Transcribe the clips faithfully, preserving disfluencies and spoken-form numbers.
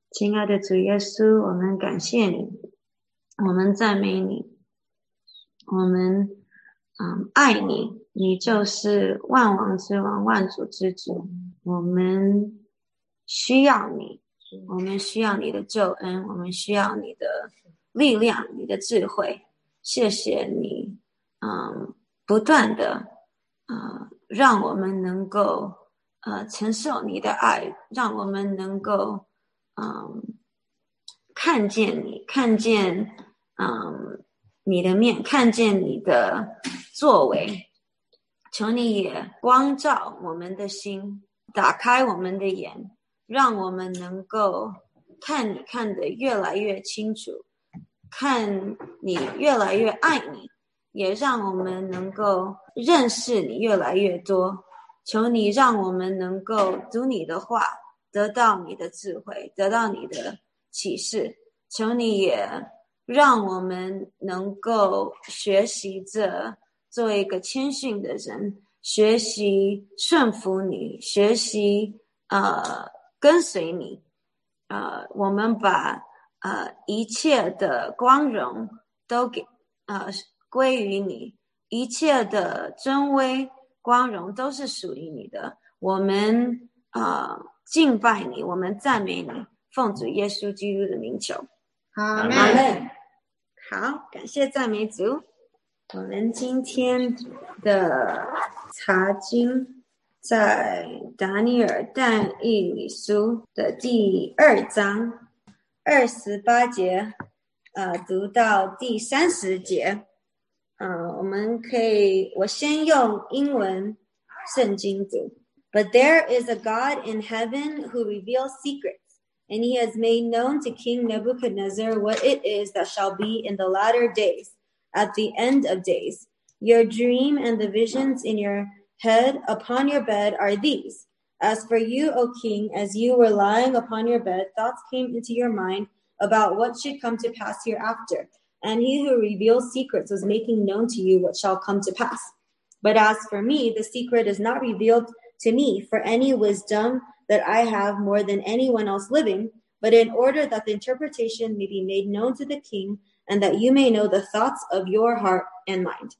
亲爱的主耶稣，我们感谢你，我们赞美你，我们嗯爱你，你就是万王之王，万主之主，我们需要你，我们需要你的救恩，我们需要你的力量，你的智慧。谢谢你嗯不断的呃让我们能够呃承受你的爱，让我们能够嗯看见你，看见嗯你的面，看见你的作为。求你也光照我们的心，打开我们的眼，让我们能够看你看得越来越清楚，看你越来越爱你，也让我们能够认识你越来越多。求你让我们能够读你的话，得到你的智慧，得到你的启示。求你也让我们能够学习着做一个谦逊的人，学习顺服你，学习呃跟随你。呃，我们把呃一切的光荣都给呃归于你，一切的尊威光荣都是属于你的。我们呃敬拜你，我们赞美你，奉主耶稣基督的名求。 阿们。 好，感谢赞美主。我们今天的查经在达尼尔但以理书的第二章二十八节，呃，读到第三十节。呃，我们可以，我先用英文圣经读。But there is a God in heaven who reveals secrets.And he has made known to King Nebuchadnezzar what it is that shall be in the latter days, at the end of days. Your dream and the visions in your head upon your bed are these. As for you, O king, as you were lying upon your bed, thoughts came into your mind about what should come to pass hereafter. And he who reveals secrets was making known to you what shall come to pass. But as for me, the secret is not revealed to me for any wisdom that I have more than anyone else living, but in order that the interpretation may be made known to the king, and that you may know the thoughts of your heart and mind.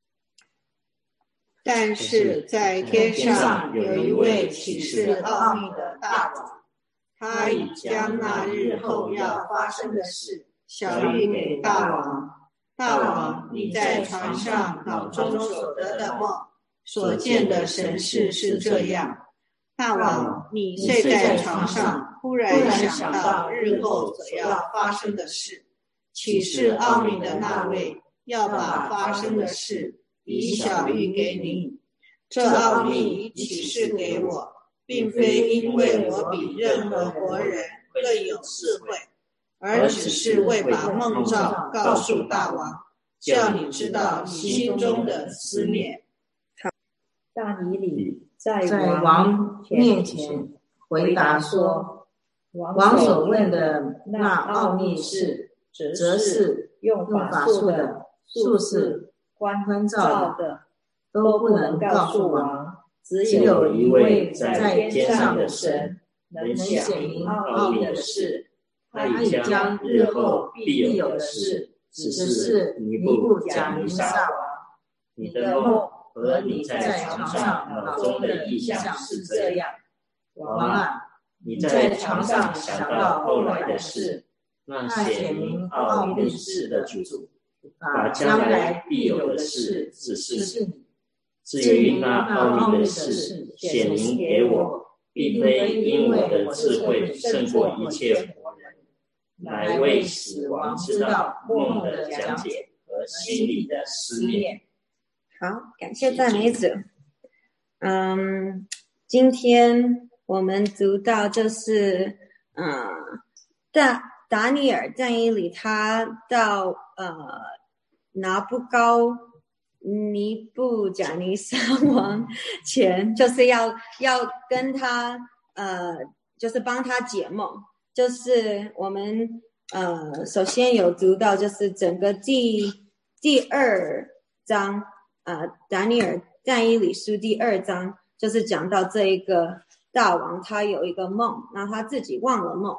但是在天上有一位启示奥秘的大王，他已将那日后要发生的事晓谕给大王。大王，你在床上脑中所得的梦，所见的神事是这样。大王，你睡在床上，忽然想到日后所要发生的事，启示奥秘的那位要把发生的事已晓谕给你。这奥秘已启示给我，并非因为我比任何活人更有智慧，而只是为把梦兆告诉大王，叫你知道你心中的思念。 但以理在王面前回答说，王所问的那奥秘事，则是用法术的、术士、观照的，都不能告诉王。只有一位在天上的神能显明奥秘的事，他已将日后必有的事指示尼布甲尼撒王。你的梦和你在床上脑中的意象是这样。王啊，你在床上想到后来的事，那显明奥秘事的主，把将来必有的事指示你。至于那奥秘的事显明给我，并非因我的智慧胜过一切活人，乃为使王知道梦的讲解和心里的思念。 好，感谢赞美主。嗯，今天我们读到就是嗯，达达尼尔但以理他到呃拿布高尼布甲尼撒王前，就是要要跟他呃就是帮他解梦。就是我们呃首先有读到就是整个第第二章呃达尼尔但以理书第二章，就是讲到这一个大王他有一个梦，那他自己忘了梦，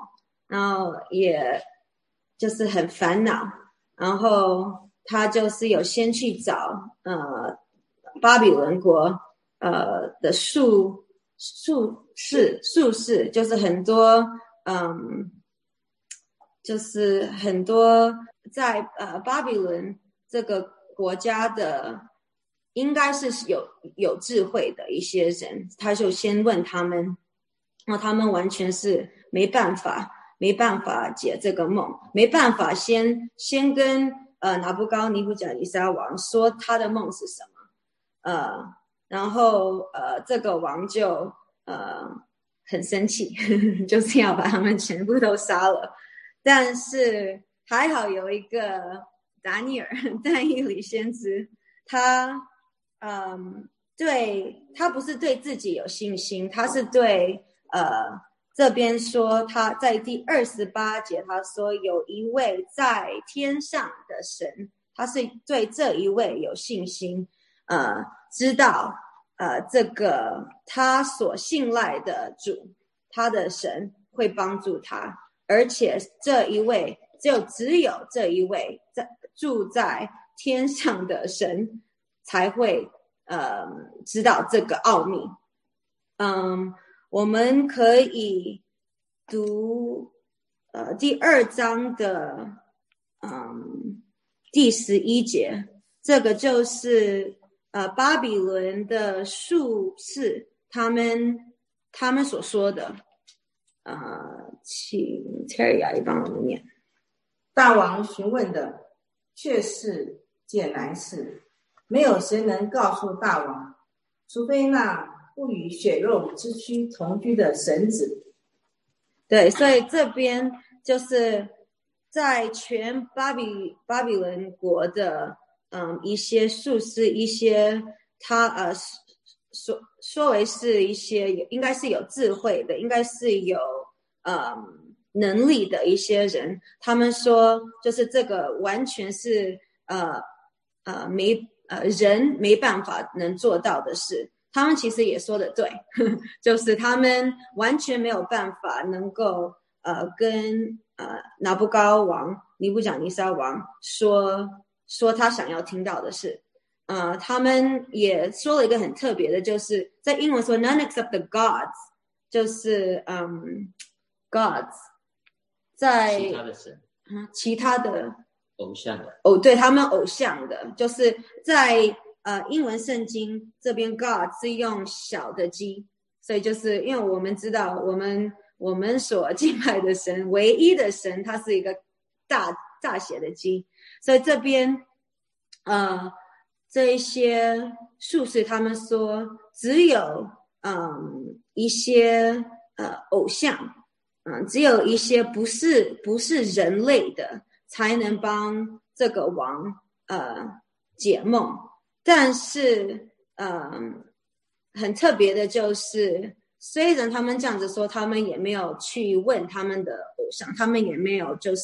然后也就是很烦恼，然后他就是有先去找呃巴比伦国呃的术术士术士，就是很多嗯，就是很多在呃巴比伦这个国家的，应该是有有智慧的一些人，他就先问他们，那他们完全是没办法没办法解这个梦，没办法先先跟呃拿布高尼布甲尼撒王说他的梦是什么，呃，然后呃这个王就呃很生气，就是要把他们全部都杀了。但是还好有一个达尼尔但以理先知，他嗯对他不是对自己有信心，他是对呃这边说，他在第二十八节他说有一位在天上的神，他是对这一位有信心，呃知道呃这个他所信赖的主，他的神会帮助他，而且这一位就只有这一位在住在天上的神才会呃知道这个奥秘。嗯，我们可以读呃第二章的嗯第十一节，这个就是呃巴比伦的术士他们他们所说的。呃，请 Terry 阿姨帮我们念。 大王询问的却是件难事，没有谁能告诉大王，除非那不与血肉之躯同居的神子。 对，所以这边就是在全巴比巴比伦国的嗯一些术士，一些他呃说说为是一些应该是有智慧的，应该是有嗯能力的一些人，他们说就是这个完全是呃呃没呃人没办法能做到的事。他们其实也说的对，呵呵，就是他们完全没有办法能够呃跟呃拿布高王尼布甲尼撒王说说他想要听到的事。呃，他们也说了一个很特别的，就是在英文说 none except the gods， 就是嗯 gods 在其他的神， 嗯其他的偶像的哦，对，他们偶像的，就是在呃英文圣经这边 God 是用小的鸡，所以就是因为我们知道我们我们所敬拜的神唯一的神，他是一个大大写的鸡，所以这边呃这一些术士他们说只有嗯一些呃偶像，嗯只有一些不是不是人类的才能帮这个王呃解梦。但是嗯很特别的就是虽然他们这样子说，他们也没有去问他们的偶像，他们也没有就是、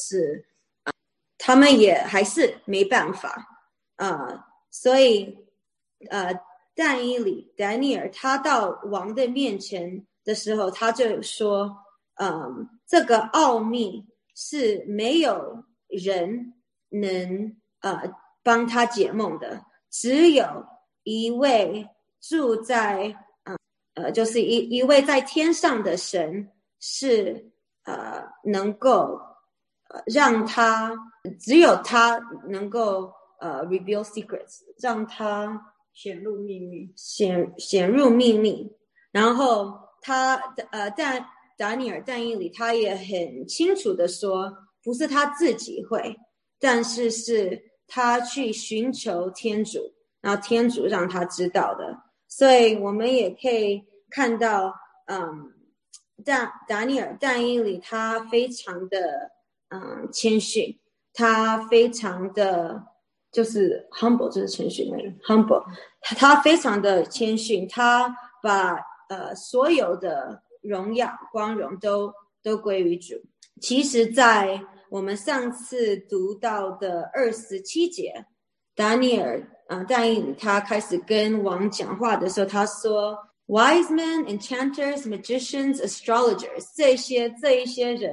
呃、他们也还是没办法呃所以呃但以理丹尼尔他到王的面前的时候，他就说嗯这个奥秘是没有人能呃帮他解梦的，只有一位住在呃呃就是一一位在天上的神是呃能够呃让他只有他能够呃 reveal secrets， 让他显露秘密， 显显入秘密。然后他呃但达尼尔但以理他也很清楚的说，不是他自己会，但是是他去寻求天主，然后天主让他知道的。所以我们也可以看到嗯达达尼尔但以理他非常的嗯谦逊，他非常的就是 humble， 这是谦逊的 humble， 他非常的谦逊，他把呃所有的荣耀光荣都都归于主。其实在我们上次读到的二十七节，达尼尔呃但以理他开始跟王讲话的时候，他说 wise men, enchanters, magicians, astrologers， 这些这一些人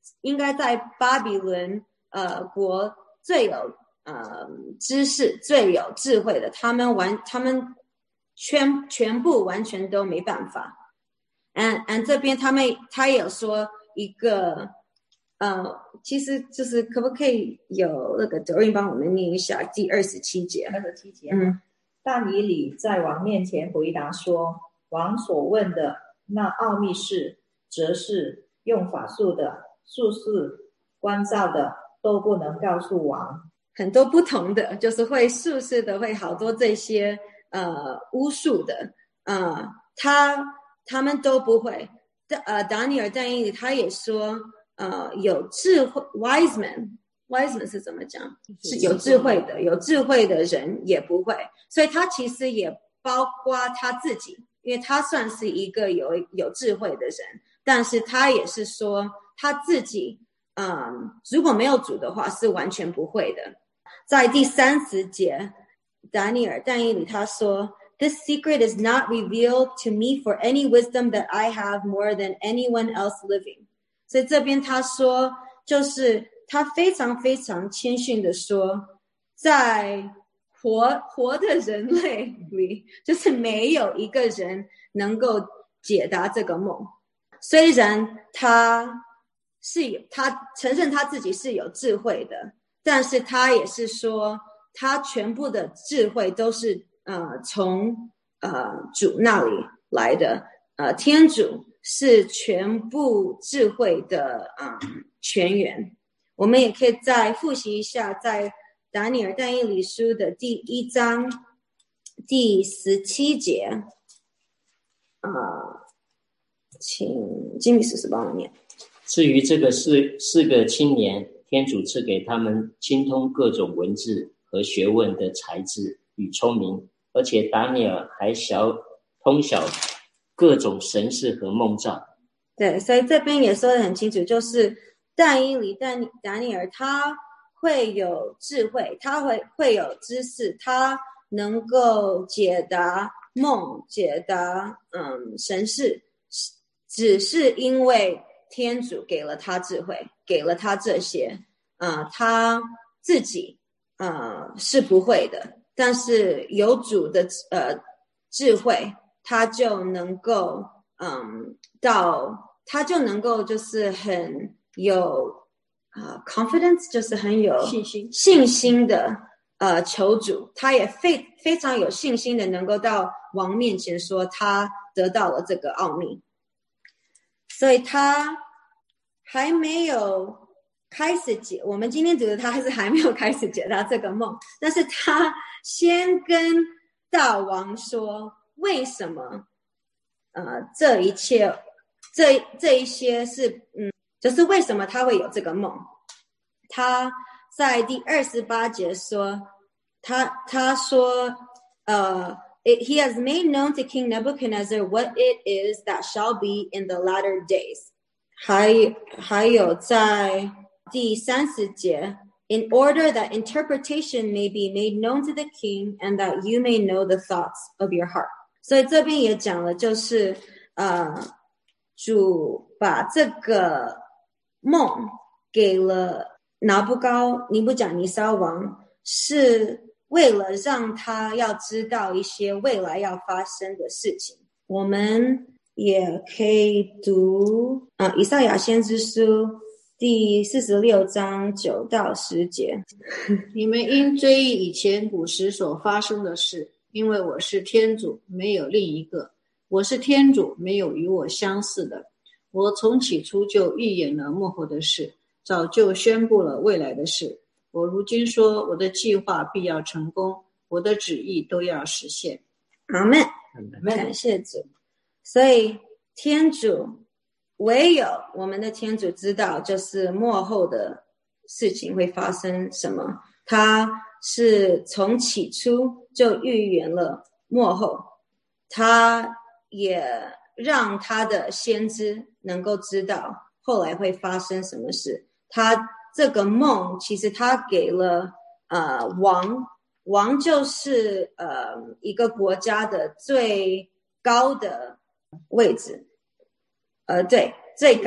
应该在巴比伦呃国最有呃知识、最有智慧的，他们完他们全全部完全都没办法。and and 这边他们他也有说一个呃，其实就是可不可以有那个德音帮我们念一下第二十七节？ 二十七节， 嗯， 但以理在王面前回答说，王所问的那奥秘事，则是用法术的、术士关照的，都不能告诉王。 很多不同的，就是会术士的，会好多这些呃巫术的，呃，他他们都不会。呃，达尼尔但以理他也说，呃，有智慧 wise man。wise man 是怎么讲？是有智慧的，有智慧的人也不会，所以他其实也包括他自己，因为他算是一个有有智慧的人，但是他也是说他自己，嗯，如果没有主的话，是完全不会的。在第三十节，达尼尔但以理他说 ，This secret is not revealed to me for any wisdom that I have more than anyone else living。所以这边他说，就是他非常非常谦逊的说，在活活的人类里，就是没有一个人能够解答这个梦。虽然他是有，他承认他自己是有智慧的，但是他也是说，他全部的智慧都是呃从呃主那里来的，呃天主是全部智慧的嗯泉源。我们也可以再复习一下，在达尼尔但以理书的第一章第十七节，呃，请金米斯斯帮我念。 至于这个四四个青年，天主赐给他们精通各种文字和学问的才智与聪明，而且达尼尔还晓通晓各种神事和梦兆。 对，所以这边也说得很清楚，就是但以理但达尼尔他会有智慧，他会会有知识，他能够解答梦，解答嗯神事，只是因为天主给了他智慧，给了他这些，呃，他自己呃是不会的，但是有主的呃智慧，他就能够嗯到他就能够就是很有呃 confidence， 就是很有信心信心的呃求主，他也非非常有信心的能够到王面前说他得到了这个奥秘。所以他还没有开始解，我们今天读的他还是还没有开始解答这个梦，但是他先跟大王说为什么呃这一切这这一些是嗯就是为什么他会有这个梦。他在第二十八节说他他说呃It, he has made known to King Nebuchadnezzar what it is that shall be in the latter days. 还还有在第三十节 In order that interpretation may be made known to the king and that you may know the thoughts of your heart. 所以这边也讲了，就是呃，主把这个梦给了拿布高尼布甲尼撒王，是为了让他要知道一些未来要发生的事情。我们也可以读啊，以赛亚先知书第四十六章九到十节。 你们应追忆以前古时所发生的事，因为我是天主，没有另一个。我是天主，没有与我相似的。我从起初就预言了末后的事，早就宣布了未来的事。我如今说，我的计划必要成功，我的旨意都要实现。 阿们，感谢主。所以天主唯有我们的天主知道，就是末后的事情会发生什么。他是从起初就预言了末后，他也让他的先知能够知道后来会发生什么事。他这个梦其实他给了呃王，王就是呃一个国家的最高的位置，呃对，最高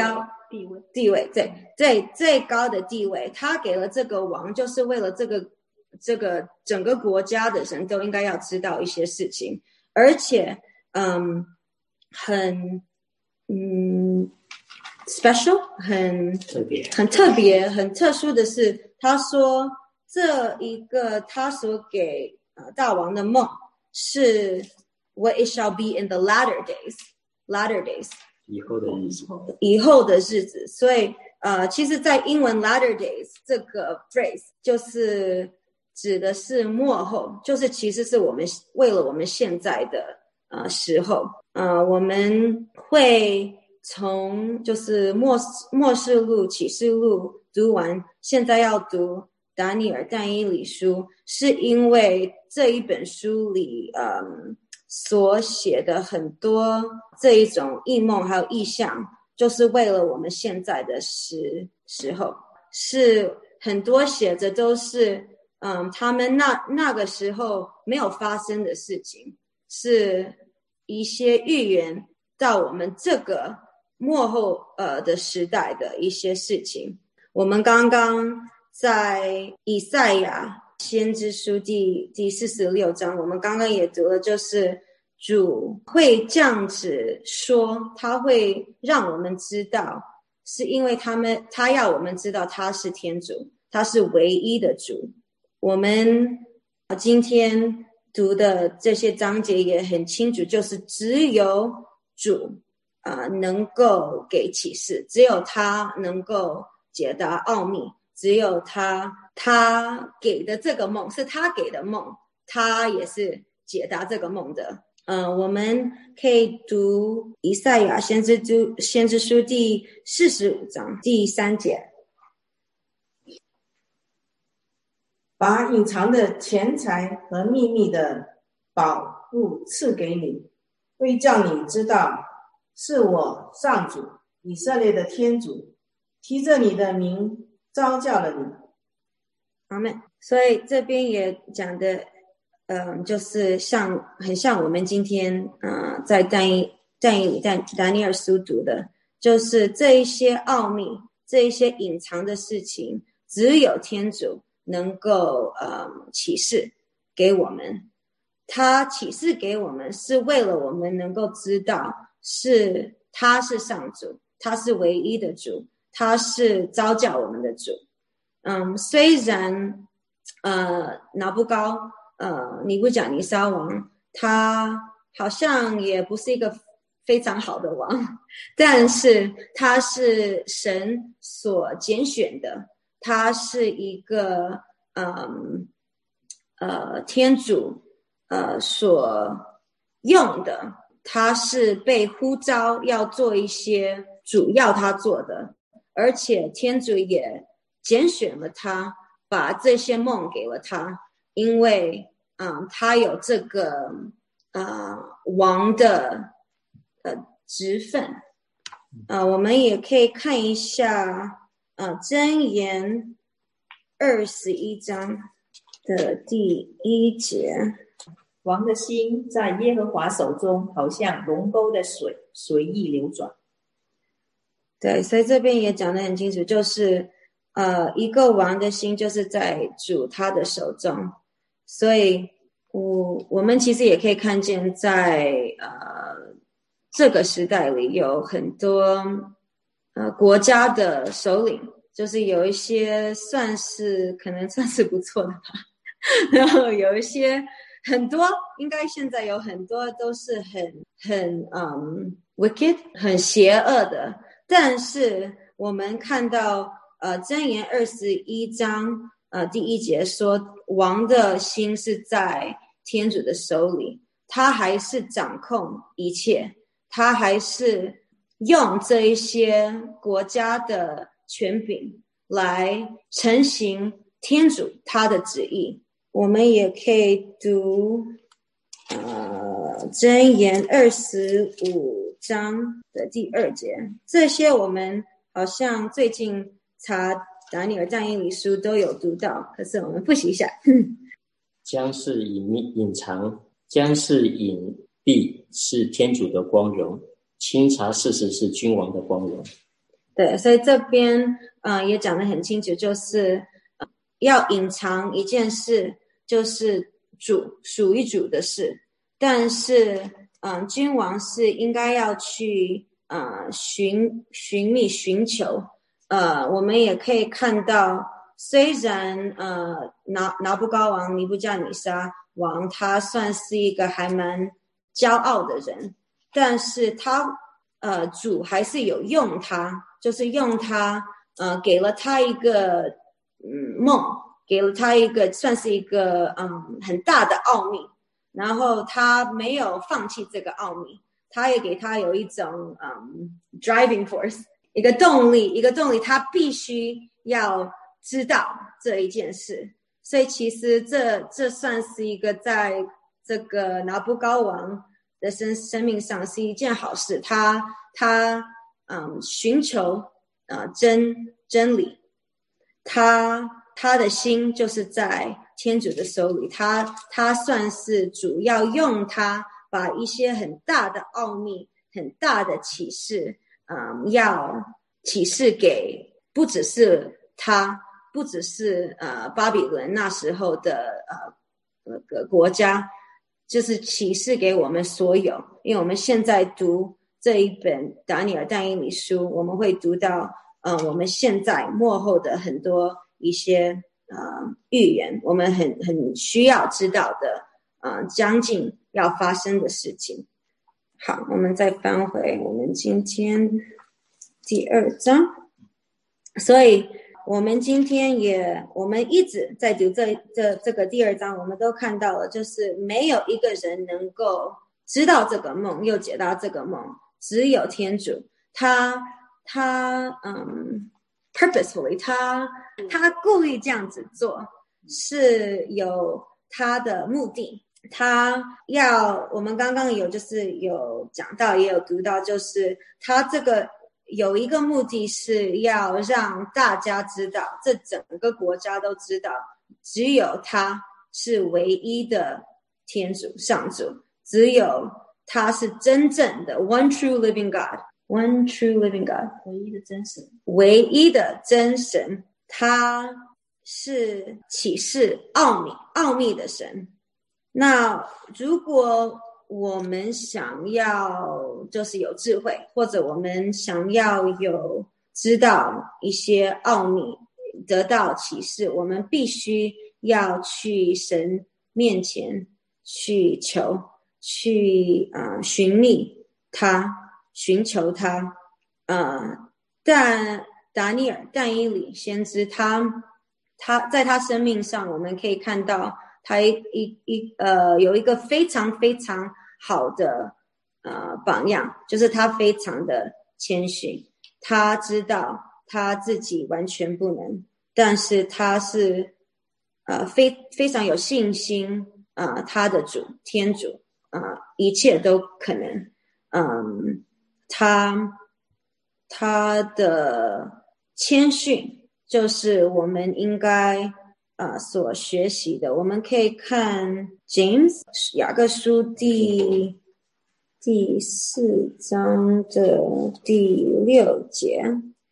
地位， 地位，对对，最高的地位，他给了这个王，就是为了这个这个整个国家的人都应该要知道一些事情，而且，嗯，很，嗯 ，special， 很特别， 很特别，很特殊的是，他说这一个他所给呃大王的梦是 What it shall be in the latter days, latter days。 以后的日子， 以后的日子，所以呃，其实，在英文 latter days 这个 phrase 就是指的是末后，就是其实是我们为了我们现在的呃时候，呃，我们会从就是末末世录、启示录读完，现在要读达尼尔但以理书，是因为这一本书里，嗯。所写的很多这一种异梦还有意象，就是为了我们现在的时时候，是很多写着都是嗯，他们那那个时候没有发生的事情，是一些预言到我们这个末后呃的时代的一些事情。我们刚刚在以赛亚先知书第第四十六章，我们刚刚也读了，就是主会这样子说，他会让我们知道，是因为他们他要我们知道他是天主，他是唯一的主。我们今天读的这些章节也很清楚，就是只有主啊、呃、能够给启示，只有他能够解答奥秘，只有他他给的这个梦是他给的梦，他也是解答这个梦的。嗯、呃，我们可以读以赛亚先知书先知书第四十五章第三节。 把隐藏的钱财和秘密的宝物赐给你，为叫你知道是我上主以色列的天主提着你的名召叫了你。 阿们。所以这边也讲的嗯，就是像很像我们今天呃在但以但以理但达尼尔书读的，就是这一些奥秘，这一些隐藏的事情，只有天主能够呃启示给我们。他启示给我们是为了我们能够知道是他是上主，他是唯一的主，他是召叫我们的主。嗯，虽然呃拿不高呃尼布甲尼撒王他好像也不是一个非常好的王，但是他是神所拣选的，他是一个嗯呃天主呃所用的，他是被呼召要做一些主要他做的，而且天主也拣选了他，把这些梦给了他，因为嗯他有这个呃王的呃职分。呃我们也可以看一下呃箴言二十一章的第一节。 王的心在耶和华手中，好像龙沟的水，随意流转。 对，所以这边也讲得很清楚，就是呃，一个王的心就是在主他的手中。所以我我们其实也可以看见在呃这个时代里有很多呃国家的首领，就是有一些算是可能算是不错的吧，然后有一些很多应该现在有很多都是很很嗯 wicked 很邪恶的，但是我们看到呃箴言二十一章呃第一节说，王的心是在天主的手里，他还是掌控一切，他还是用这一些国家的权柄来承行天主他的旨意。我们也可以读呃箴言二十五章的第二节，这些我们好像最近查达尼尔但以理书都有读到，可是我们复习一下。 将是隐秘隐藏，将是隐蔽，是天主的光荣，清察事实是君王的光荣。 对，所以这边呃也讲得很清楚，就是、呃、要隐藏一件事，就是主属于主的事，但是嗯、呃，君王是应该要去呃寻寻觅寻求。呃，我们也可以看到，虽然呃拿拿布高王尼布加尼撒王他算是一个还蛮骄傲的人，但是他呃主还是有用他，就是用他呃给了他一个嗯梦，给了他一个算是一个嗯很大的奥秘，然后他没有放弃这个奥秘，他也给他有一种嗯 driving force。一个动力，一个动力，他必须要知道这一件事，所以其实这这算是一个在这个拿布高王的生生命上是一件好事。他他嗯寻求呃真真理，他他的心就是在天主的手里，他他算是主要用他把一些很大的奥秘、很大的启示。嗯，要启示给不只是他，不只是呃巴比伦那时候的呃那个国家，就是启示给我们所有。因为我们现在读这一本达尼尔但以理书，我们会读到呃我们现在末后的很多一些呃预言，我们很很需要知道的呃将近要发生的事情。好，我们再翻回我们今天第二章。所以我们今天也我们一直在读这这这个第二章，我们都看到了，就是没有一个人能够知道这个梦又解到这个梦，只有天主。他他嗯 purposefully 他他故意这样子做，是有他的目的。他要我们刚刚有就是有讲到也有读到，就是他这个有一个目的是要让大家知道，这整个国家都知道，只有他是唯一的天主上主，只有他是真正的 one true living God one true living God 唯一的真神， 唯一的真神，他是启示奥秘奥秘的神。那如果我们想要就是有智慧，或者我们想要有知道一些奥秘，得到启示，我们必须要去神面前去求，去呃寻觅他，寻求他。呃，但达尼尔但以理先知他他在他生命上，我们可以看到他一一呃有一个非常非常好的呃榜样，就是他非常的谦逊，他知道他自己完全不能，但是他是呃非非常有信心，呃他的主天主呃一切都可能。嗯，他他的谦逊就是我们应该呃所学习的。我们可以看 James 雅各书第第四章的第六节，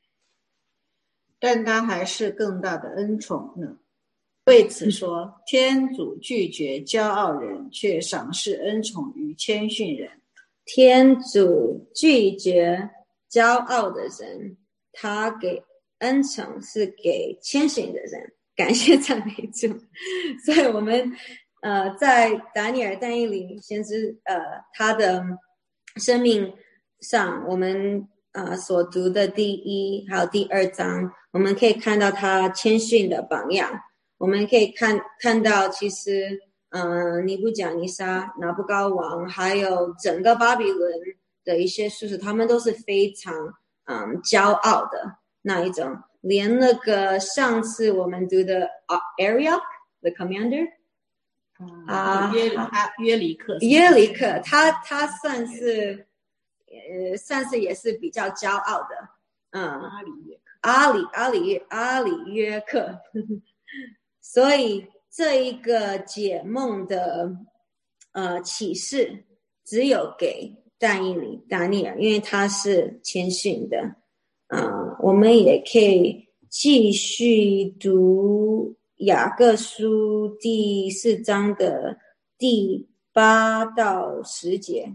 但他还是更大的恩宠呢。为此说，天主拒绝骄傲人，却赏赐恩宠于谦逊人。 天主拒绝骄傲的人，他给恩宠是给谦逊的人。感谢赞美主。所以我们呃在达尼尔但以理先知呃他的生命上，我们呃所读的第一还有第二章，我们可以看到他谦逊的榜样。我们可以看看到其实嗯，尼布甲尼撒、拿布高王，还有整个巴比伦的一些术士，他们都是非常嗯骄傲的那一种。连那个上次我们读的 Arioch the commander 啊，约他约里克， 约里克，他他算是呃算是也是比较骄傲的，嗯， 阿里约克， 阿里阿里阿里约克，所以这一个解梦的呃启示只有给但以理达尼尔，因为他是谦逊的。 呃，我们也可以继续读雅各书第四章的第八到十节。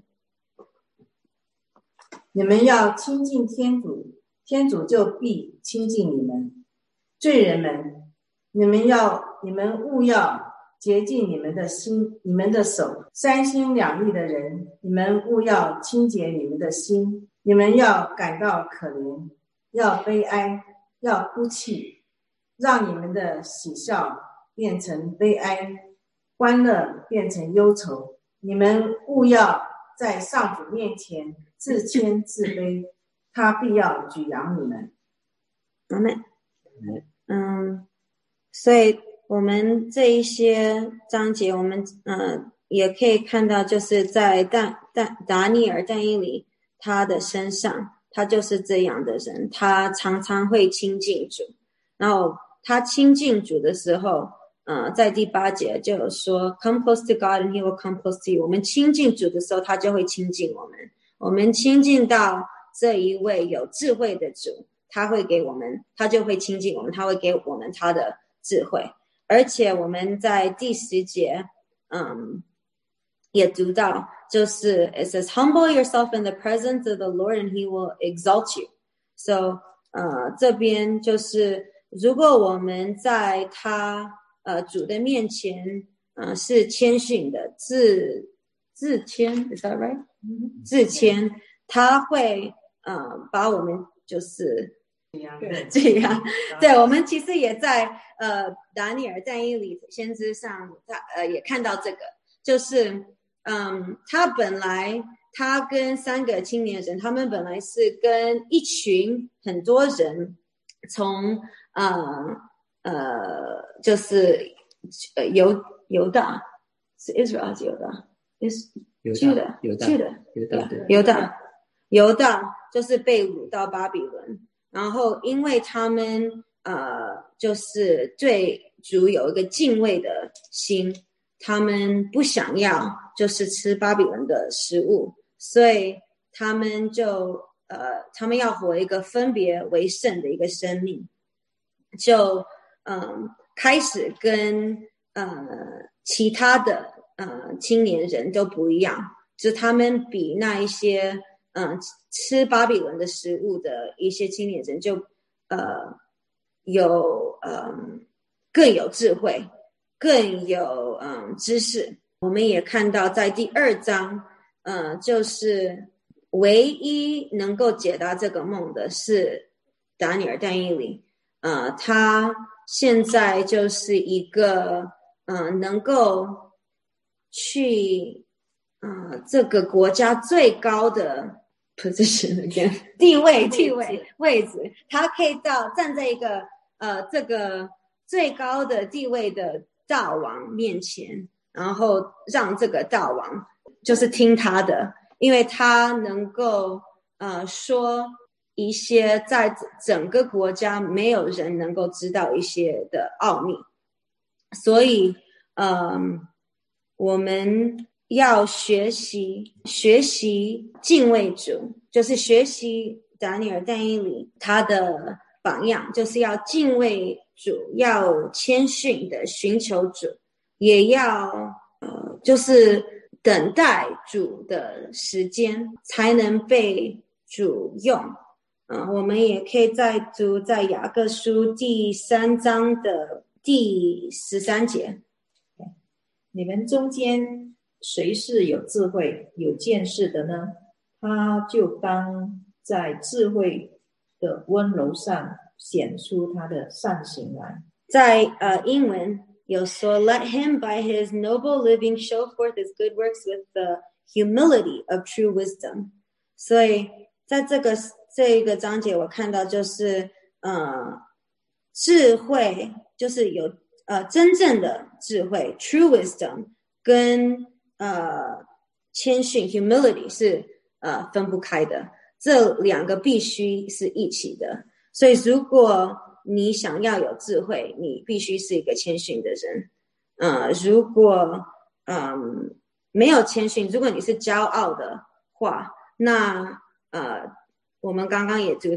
你们要亲近天主，天主就必亲近你们。罪人们，你们要你们务要洁净你们的心，你们的手。三心两意的人，你们务要清洁你们的心。你们要感到可怜，要悲哀，要哭泣，让你们的喜笑变成悲哀，欢乐变成忧愁。你们务要在上主面前自谦自卑，他必要举扬你们。 阿们。嗯，所以我们这一些章节，我们呃也可以看到，就是在但但达尼尔但以理他的身上，他就是这样的人，他常常会亲近主。然后他亲近主的时候，呃，在第八节就有说 ，Come close to God and He will come close to you。我们亲近主的时候，他就会亲近我们。我们亲近到这一位有智慧的主，他会给我们，他就会亲近我们，他会给我们他的智慧。而且我们在第十节，嗯，也读到，就是 it says humble yourself in the presence of the Lord and He will exalt you. So 呃，这边就是如果我们在他呃主的面前，呃是谦逊的，自自谦 ，is that right？ 自谦，他会呃把我们就是对这样，对，我们其实也在呃达尼尔但以理先知上，他呃也看到这个，就是嗯，他本来他跟三个青年人，他们本来是跟一群很多人从呃呃就是呃犹犹大是 Israel 还是犹大 is 犹大犹大犹大犹大犹大就是被掳到巴比伦。然后因为他们呃就是对主有一个敬畏的心，他们不想要就是吃巴比伦的食物，所以他们就呃他们要活一个分别为圣的一个生命，就嗯开始跟呃其他的呃青年人都不一样，就是他们比那一些嗯，吃巴比伦的食物的一些青年人就呃有嗯更有智慧，更有嗯知识。我们也看到在第二章，呃，就是唯一能够解答这个梦的是达尼尔但以理，呃，他现在就是一个呃能够去呃这个国家最高的position again 地位地位位置，他可以到站在一个呃这个最高的地位的大王面前，然后让这个大王就是听他的，因为他能够呃说一些在整个国家没有人能够知道一些的奥秘，所以呃我们要学习学习敬畏主，就是学习达尼尔但以理他的榜样，就是要敬畏主，要谦逊的寻求主，也要呃就是等待主的时间才能被主用。呃、我们也可以再读在雅各书第三章的第十三节， 你们中间谁是有智慧有见识的呢？他就当在智慧的温柔上显出他的善行来。 在呃英文有说 Let him by his noble living show forth his good works with the humility of true wisdom。 所以在这个这一个章节我看到就是呃智慧就是有呃真正的智慧 true wisdom 跟呃谦逊 humility 是呃分不开的，这两个必须是一起的。所以如果你想要有智慧，你必须是一个谦逊的人。呃如果嗯没有谦逊，如果你是骄傲的话，那呃我们刚刚也读到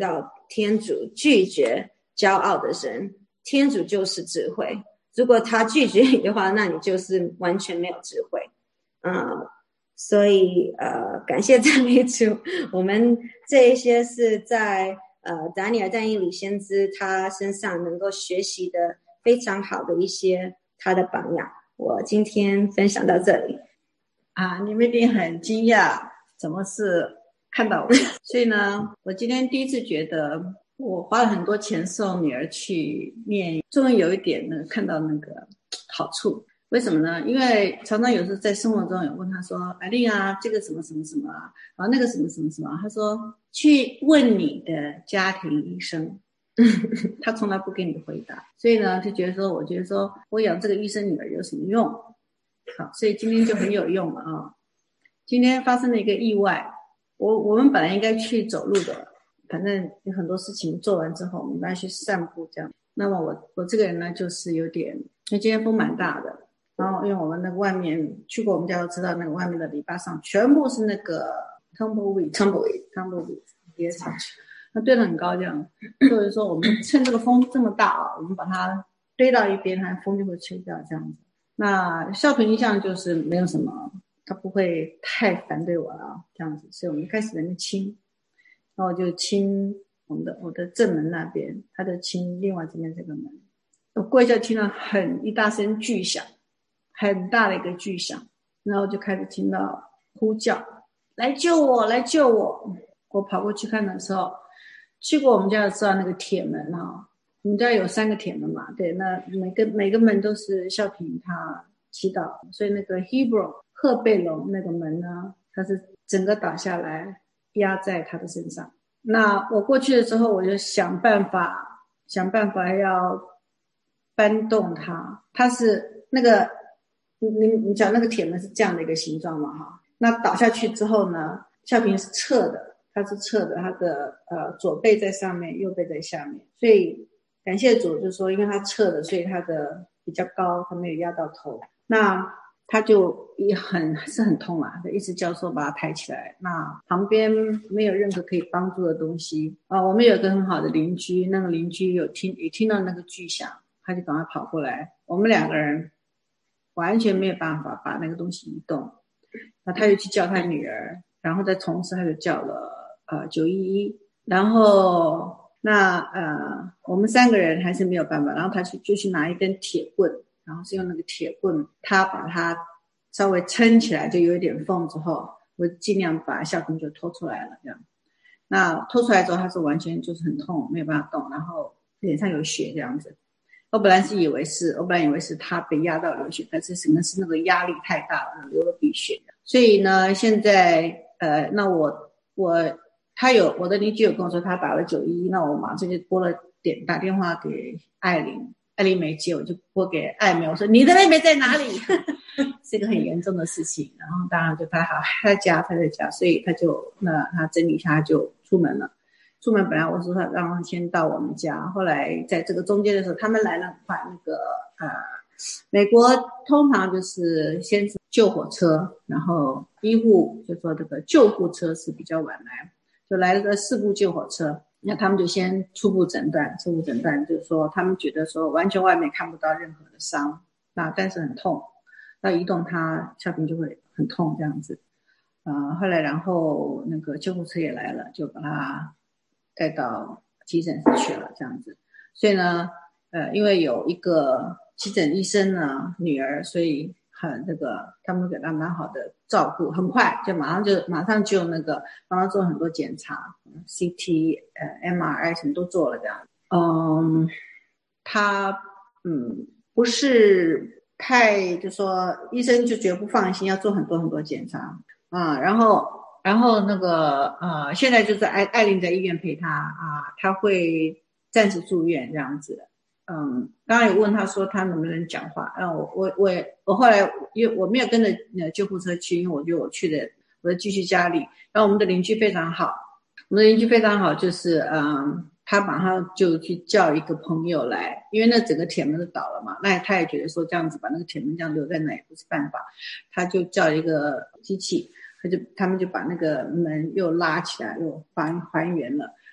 天主拒绝骄傲的人，天主就是智慧。如果他拒绝你的话，那你就是完全没有智慧。嗯、呃，所以呃，感谢赞美主，我们这一些是在呃达尼尔但以理先知他身上能够学习的非常好的一些他的榜样。我今天分享到这里。 啊，你们一定很惊讶，怎么是看到我？所以呢，我今天第一次觉得我花了很多钱送女儿去念，终于有一点呢看到那个好处。为什么呢？因为常常有时候在生活中有问她说，艾丽啊，这个什么什么什么啊，然后那个什么什么什么，她说去问你的家庭医生。他从来不给你回答，所以呢就觉得说，我觉得说我养这个医生女儿有什么用？好，所以今天就很有用了啊！今天发生了一个意外，我我们本来应该去走路的，反正有很多事情做完之后，我们本来去散步这样。那么我我这个人呢，就是有点，因为今天风蛮大的，然后因为我们那个外面去过我们家都知道，那个外面的篱笆上全部是那个 tumbleweed tumbleweed tumbleweed 野草。它堆得很高这样，所以说我们趁这个风这么大啊，我们把它堆到一边，它风就会吹掉这样子。那少平一向就是没有什么，他不会太反对我了啊，这样子，所以我们一开始在那清，然后就清我们的我的正门那边，他就清另外这边这个门。我过一下听到很一大声巨响，很大的一个巨响，然后就开始听到呼叫，来救我，来救我！我跑过去看的时候。去过我们家就知道那个铁门啊，我们家有三个铁门嘛，对，那每个每个门都是孝平他祈祷，所以那个 Hebron 赫贝龙那个门呢，它是整个倒下来压在他的身上。那我过去的时候，我就想办法想办法要搬动它，它是那个你你你讲那个铁门是这样的一个形状嘛哈，那倒下去之后呢，孝平是侧的。它是侧的，它的呃左背在上面，右背在下面，所以感谢主，就是说因为它侧的，所以它的比较高，它没有压到头，那它就也很是很痛啊，一直教授把它抬起来，那旁边没有任何可以帮助的东西啊、呃。我们有一个很好的邻居，那个邻居有听也听到那个巨响，他就赶快跑过来，我们两个人完全没有办法把那个东西移动，那他就去叫他女儿，然后再同时他就叫了。呃，九一一，然后那呃，我们三个人还是没有办法，然后他去就去拿一根铁棍，然后是用那个铁棍，他把它稍微撑起来，就有一点缝之后，我尽量把孝平就拖出来了，这样。那拖出来之后，他是完全就是很痛，没有办法动，然后脸上有血这样子。我本来是以为是，我本来以为是他被压到流血，但是可能是那个压力太大了，流了鼻血。所以呢，现在呃，那我我。他有我的邻居有跟我说他打了九一一，那我马上就拨了点打电话给艾琳，艾琳没接，我就拨给艾梅，我说你的妹妹在哪里？是一个很严重的事情，然后当然就他好他在家他在家，所以他就那他整理一下他就出门了。出门本来我说他让他先到我们家，后来在这个中间的时候，他们来了快那个呃，美国通常就是先是救火车，然后医护就说这个救护车是比较晚来。就来了个四部救火车，那他们就先初步诊断，初步诊断就是说他们觉得说完全外面看不到任何的伤，那但是很痛，要移动它孝平就会很痛这样子。呃，后来然后那个救护车也来了，就把他带到急诊室去了这样子。所以呢，呃，因为有一个急诊医生呢女儿，所以很这个他们给他蛮好的照顾，很快就马上就马上就那个帮他做很多检查 ，C T 呃 M R I 什么都做了这样。嗯，他嗯不是太就说医生就觉得不放心，要做很多很多检查啊，然后然后那个呃现在就是艾艾琳在医院陪他啊，他会暂时住院这样子。嗯，刚刚有问他说他能不能讲话，然后我我我我后来因为我没有跟着救护车去，因为我觉得我去的我就继续家里。然后我们的邻居非常好，我们的邻居非常好，就是嗯，他马上就去叫一个朋友来，因为那整个铁门都倒了嘛，那他也觉得说这样子把那个铁门这样留在那也不是办法，他就叫一个机器，他就他们就把那个门又拉起来，又还还原了。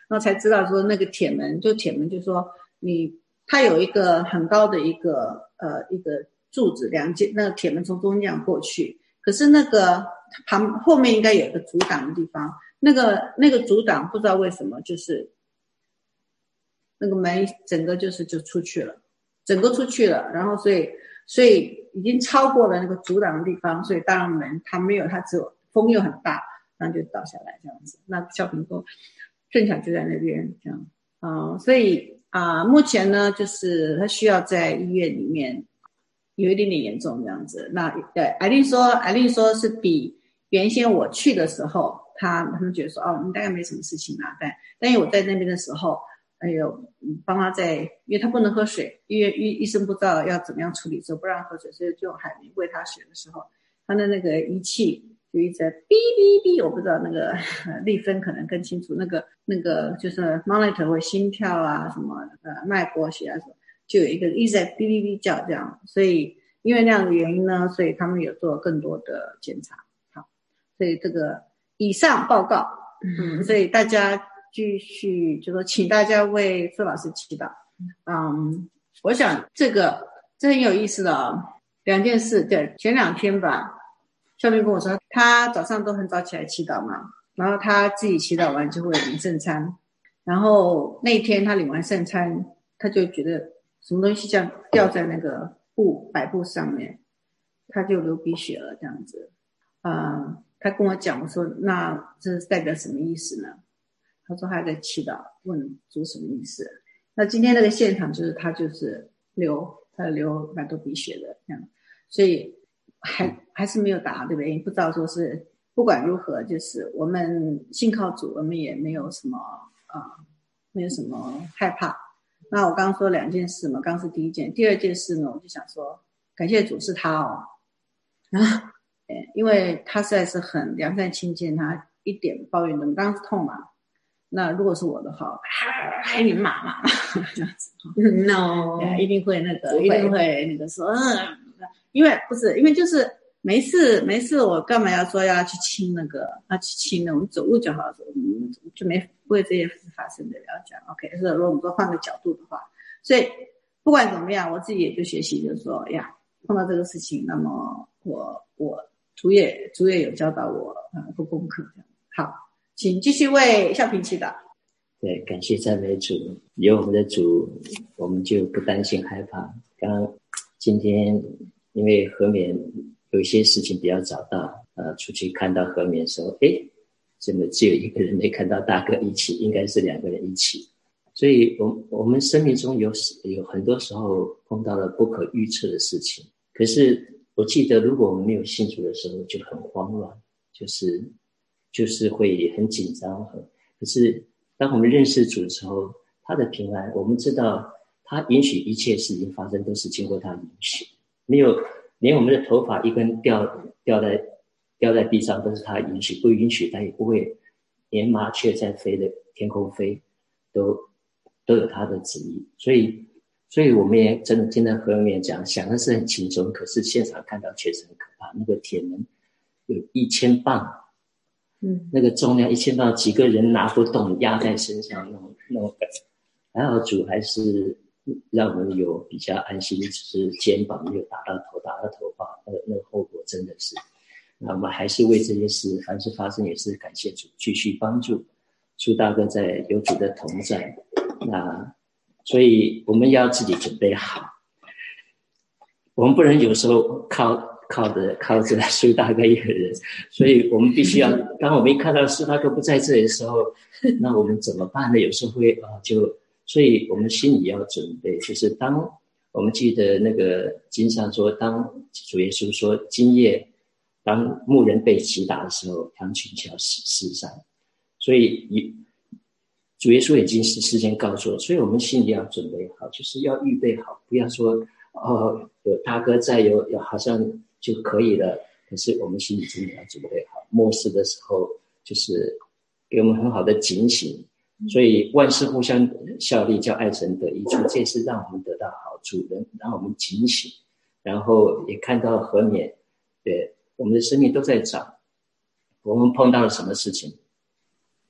然后才知道说那个铁门，就铁门就说你它有一个很高的一个呃一个柱子，两节那个铁门从中间过去，可是那个旁后面应该有一个阻挡的地方，那个那个阻挡不知道为什么就是那个门整个就是就出去了，整个出去了，然后所以所以已经超过了那个阻挡的地方，所以当然门它没有，它只有风又很大，然后就倒下来这样子。那小苹果正巧就在那边这样啊、呃，所以啊、呃，目前呢就是他需要在医院里面有一点点严重这样子。那对艾琳说，艾琳说是比原先我去的时候，他他们觉得说哦，你大概没什么事情啦，但但因为我在那边的时候。哎呦，帮他在，因为他不能喝水，因为医医生不知道要怎么样处理，所以不让喝水，所以就用海绵喂他水的时候，他的那个仪器就一直在哔哔哔，我不知道那个丽芬可能更清楚，那个那个就是 monitor 会心跳啊什么呃脉搏学啊什么，就有一个一直在哔哔哔叫这样，所以因为那样的原因呢，所以他们有做更多的检查。好，所以这个以上报告，嗯，所以大家。继续就说请大家为傅老师祈祷。嗯，我想这个这很有意思的哦，两件事。对，前两天吧，校妹跟我说他早上都很早起来祈祷嘛，然后他自己祈祷完就会领圣餐，然后那天他领完圣餐，他就觉得什么东西这样掉在那个布白布上面，他就流鼻血了这样子。嗯，他跟我讲，我说那这是代表什么意思呢？他说他在祈祷，问主什么意思？那今天那个现场就是他就是流，他流蛮多鼻血的这样，所以还还是没有打，对不对？不知道说是不管如何，就是我们信靠主，我们也没有什么啊、呃，没有什么害怕。那我刚刚说两件事嘛，刚刚是第一件，第二件事呢，我就想说感谢主是他哦，啊，因为他实在是很良善亲近，他一点抱怨都没有，刚刚是痛嘛。那如果是我的话，还你骂骂这样子 ，no， 一定会那个，一定会那个说，嗯，因为不是，因为就是没事没事，我干嘛要说要去亲那个，要去亲呢？我们走路就好了，嗯，就没不会这些事发生的。要讲 OK， 是如果我们说换个角度的话，所以不管怎么样，我自己也就学习，就是说呀，碰到这个事情，那么我我主也主也有教导我呃做功课这样，好。请继续为孝平祈祷。 对，感谢赞美主，有我们的主，我们就不担心害怕。刚刚今天因为和勉有一些事情比较早到，呃，出去看到和勉的时候，诶，怎么只有一个人没看到大哥一起？应该是两个人一起。所以我我们生命中有有很多时候碰到了不可预测的事情，可是我记得如果我们没有信主的时候就很慌乱，就是就是会很紧张。可是当我们认识主的时候，他的平安，我们知道他允许一切事情发生都是经过他允许，没有连我们的头发一根掉掉在掉在地上都是他允许，不允许他也不会，连麻雀在飞的天空飞都都有他的旨意。所以所以我们也真的听到和勉讲，想的是很轻松，可是现场看到确实很可怕。那个铁门有一千磅，嗯，那个重量一千磅，几个人拿不动，压在身上那种那种感觉。还好主还是让我们有比较安心，只是肩膀没有打到头，打到头发，那个那个后果真的是。那我们还是为这些事，凡是发生也是感谢主，继续帮助朱大哥在有主的同在。那所以我们要自己准备好，我们不能有时候靠靠着靠着苏大哥一个人，所以我们必须要，当我们一看到苏大哥不在这里的时候，那我们怎么办呢？有时候会啊，就所以我们心里要准备，就是当我们记得那个经上说，当主耶稣说今夜当牧人被击打的时候，羊群就要四散，所以主耶稣已经是事先告诉我，所以我们心里要准备好，就是要预备好，不要说哦有大哥在，有有好像就可以了。可是我们心里真的要准备好，末世的时候就是给我们很好的警醒。所以万事互相效力，叫爱神得益处，这也是让我们得到好处的，让我们警醒，然后也看到和勉，对我们的生命都在长。我们碰到了什么事情？对，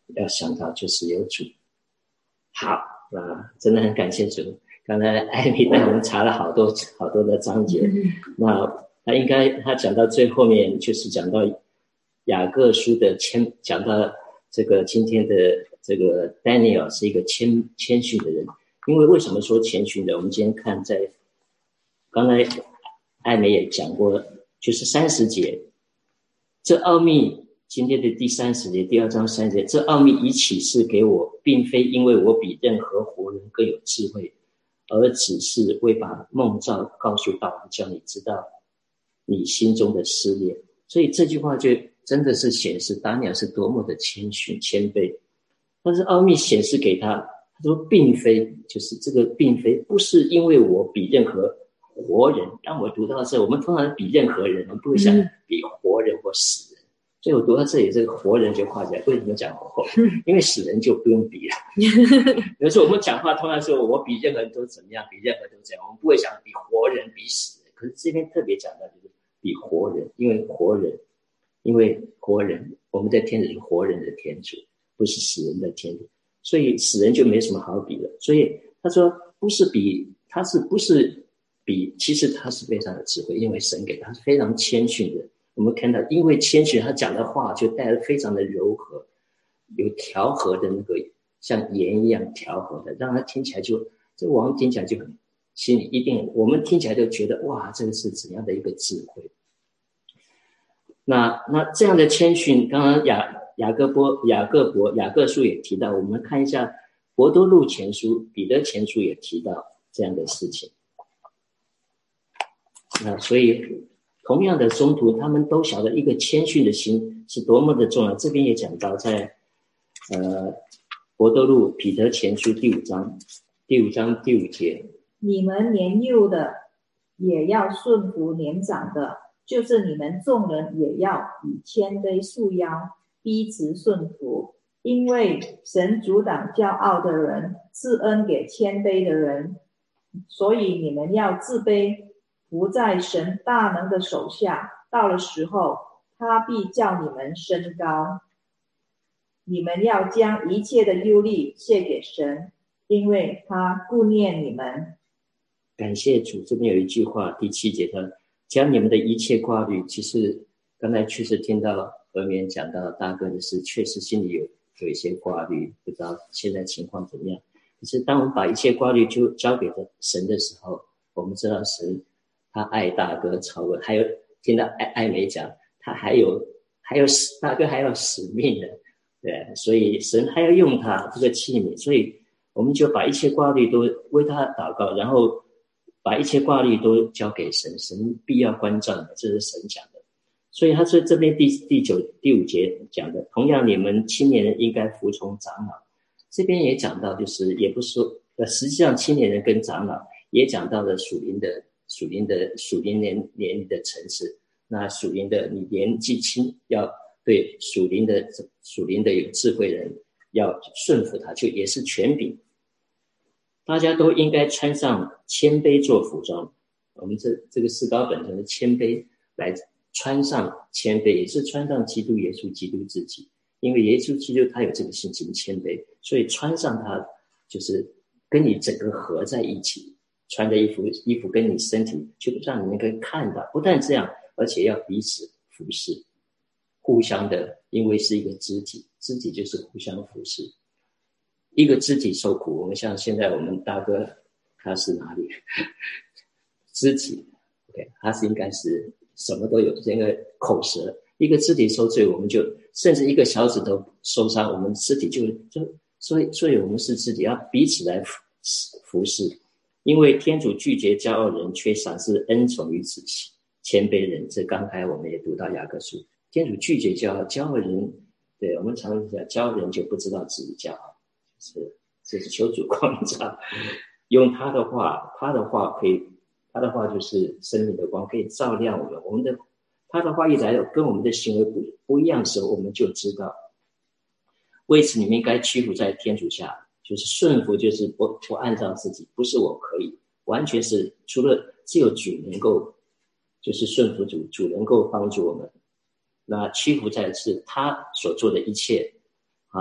要想到就是有主。好，那真的很感谢主。刚才艾米带我们查了好多好多的章节，那他应该他讲到最后面就是讲到雅各书的谦，讲到这个今天的这个 Daniel 是一个谦谦逊的人。因为为什么说谦逊的？我们今天看在刚才艾美也讲过，就是三十节，这奥秘。今天的第三十节，第二章三节，这奥秘已启示给我，并非因为我比任何活人更有智慧，而只是为把梦兆告诉大王，叫你知道你心中的思念。所以这句话就真的是显示达尼尔是多么的谦逊谦卑。但是奥秘显示给他，他说并非，就是这个并非不是因为我比任何活人。当我读到这，我们通常比任何人，我们不会想比活人或死人。所以我读到这里，这个活人就画起来。为什么讲活？因为死人就不用比了。有时候我们讲话通常说我比任何人都怎么样，比任何人都怎样，我们不会想比活人比死人。可是这边特别讲到就是比活人，因为活人，因为活人，我们在天主是活人的天主，不是死人的天主，所以死人就没什么好比了。所以他说不是比，他是不是比？其实他是非常有智慧，因为神给他是非常谦逊的。我们看到因为谦逊，他讲的话就带得非常的柔和，有调和的那个像盐一样调和的，让他听起来就这王听起来就很心里一定，我们听起来就觉得哇，这个是怎样的一个智慧。那那这样的谦逊，刚刚雅雅各波雅各伯雅各书也提到，我们看一下伯多禄前书、彼得前书也提到这样的事情。那所以同样的宗徒，他们都晓得一个谦逊的心是多么的重要。这边也讲到在呃伯多禄彼得前书第五章第五章第五节， 你们年幼的也要顺服年长的，就是你们众人也要以谦卑束腰，彼此顺服。因为神阻挡骄傲的人，赐恩给谦卑的人，所以你们要自卑，伏在神大能的手下，到了时候，他必叫你们升高。你们要将一切的忧虑卸给神，因为他顾念你们。 感谢主，这边有一句话，第七节他将你们的一切挂虑。其实刚才确实听到何眠讲到大哥的事，确实心里有有一些挂虑，不知道现在情况怎么样。可是当我们把一切挂虑就交给神的时候，我们知道神他爱大哥超过，还有听到艾艾美讲，他还有还有大哥还要使命的，对，所以神还要用他这个器皿，所以我们就把一切挂虑都为他祷告，然后把一切挂虑都交给神，神必要关照的，这是神讲的。所以他说这边第第九第五节讲的，同样你们青年人应该服从长老。这边也讲到，就是也不是说，呃，实际上青年人跟长老也讲到了属灵的属灵的属灵年年龄的层次。那属灵的你年纪轻，要对属灵的属灵的有智慧人要顺服他，就也是权柄。大家都应该穿上谦卑做服装。我们这这个四高本身的谦卑来穿上谦卑，也是穿上基督耶稣基督自己。因为耶稣基督他有这个性情谦卑，所以穿上他就是跟你整个合在一起，穿着衣服衣服跟你身体就让你能够看到。不但这样，而且要彼此服侍，互相的，因为是一个肢体，肢体就是互相服侍。一个肢体受苦，我们像现在我们大哥他是哪里肢体 OK， 他是应该是什么都有，这个口舌。一个肢体受罪，我们就甚至一个小指头受伤，我们肢体就就所以所以我们是肢体，要彼此来服侍。因为天主拒绝骄傲人，却赏赐恩宠于子谦卑人。这刚才我们也读到雅各书，天主拒绝骄傲，骄傲人，对我们常讲骄傲人就不知道自己骄傲，是这是求主光照，用他的话，他的话可以，他的话就是生命的光，可以照亮我们。我们的他的话一来跟我们的行为不不一样的时候，我们就知道。为此，你们应该屈服在天主下，就是顺服，就是不不按照自己，不是我可以，完全是除了只有主能够，就是顺服主，主能够帮助我们。那屈服在是他所做的一切啊，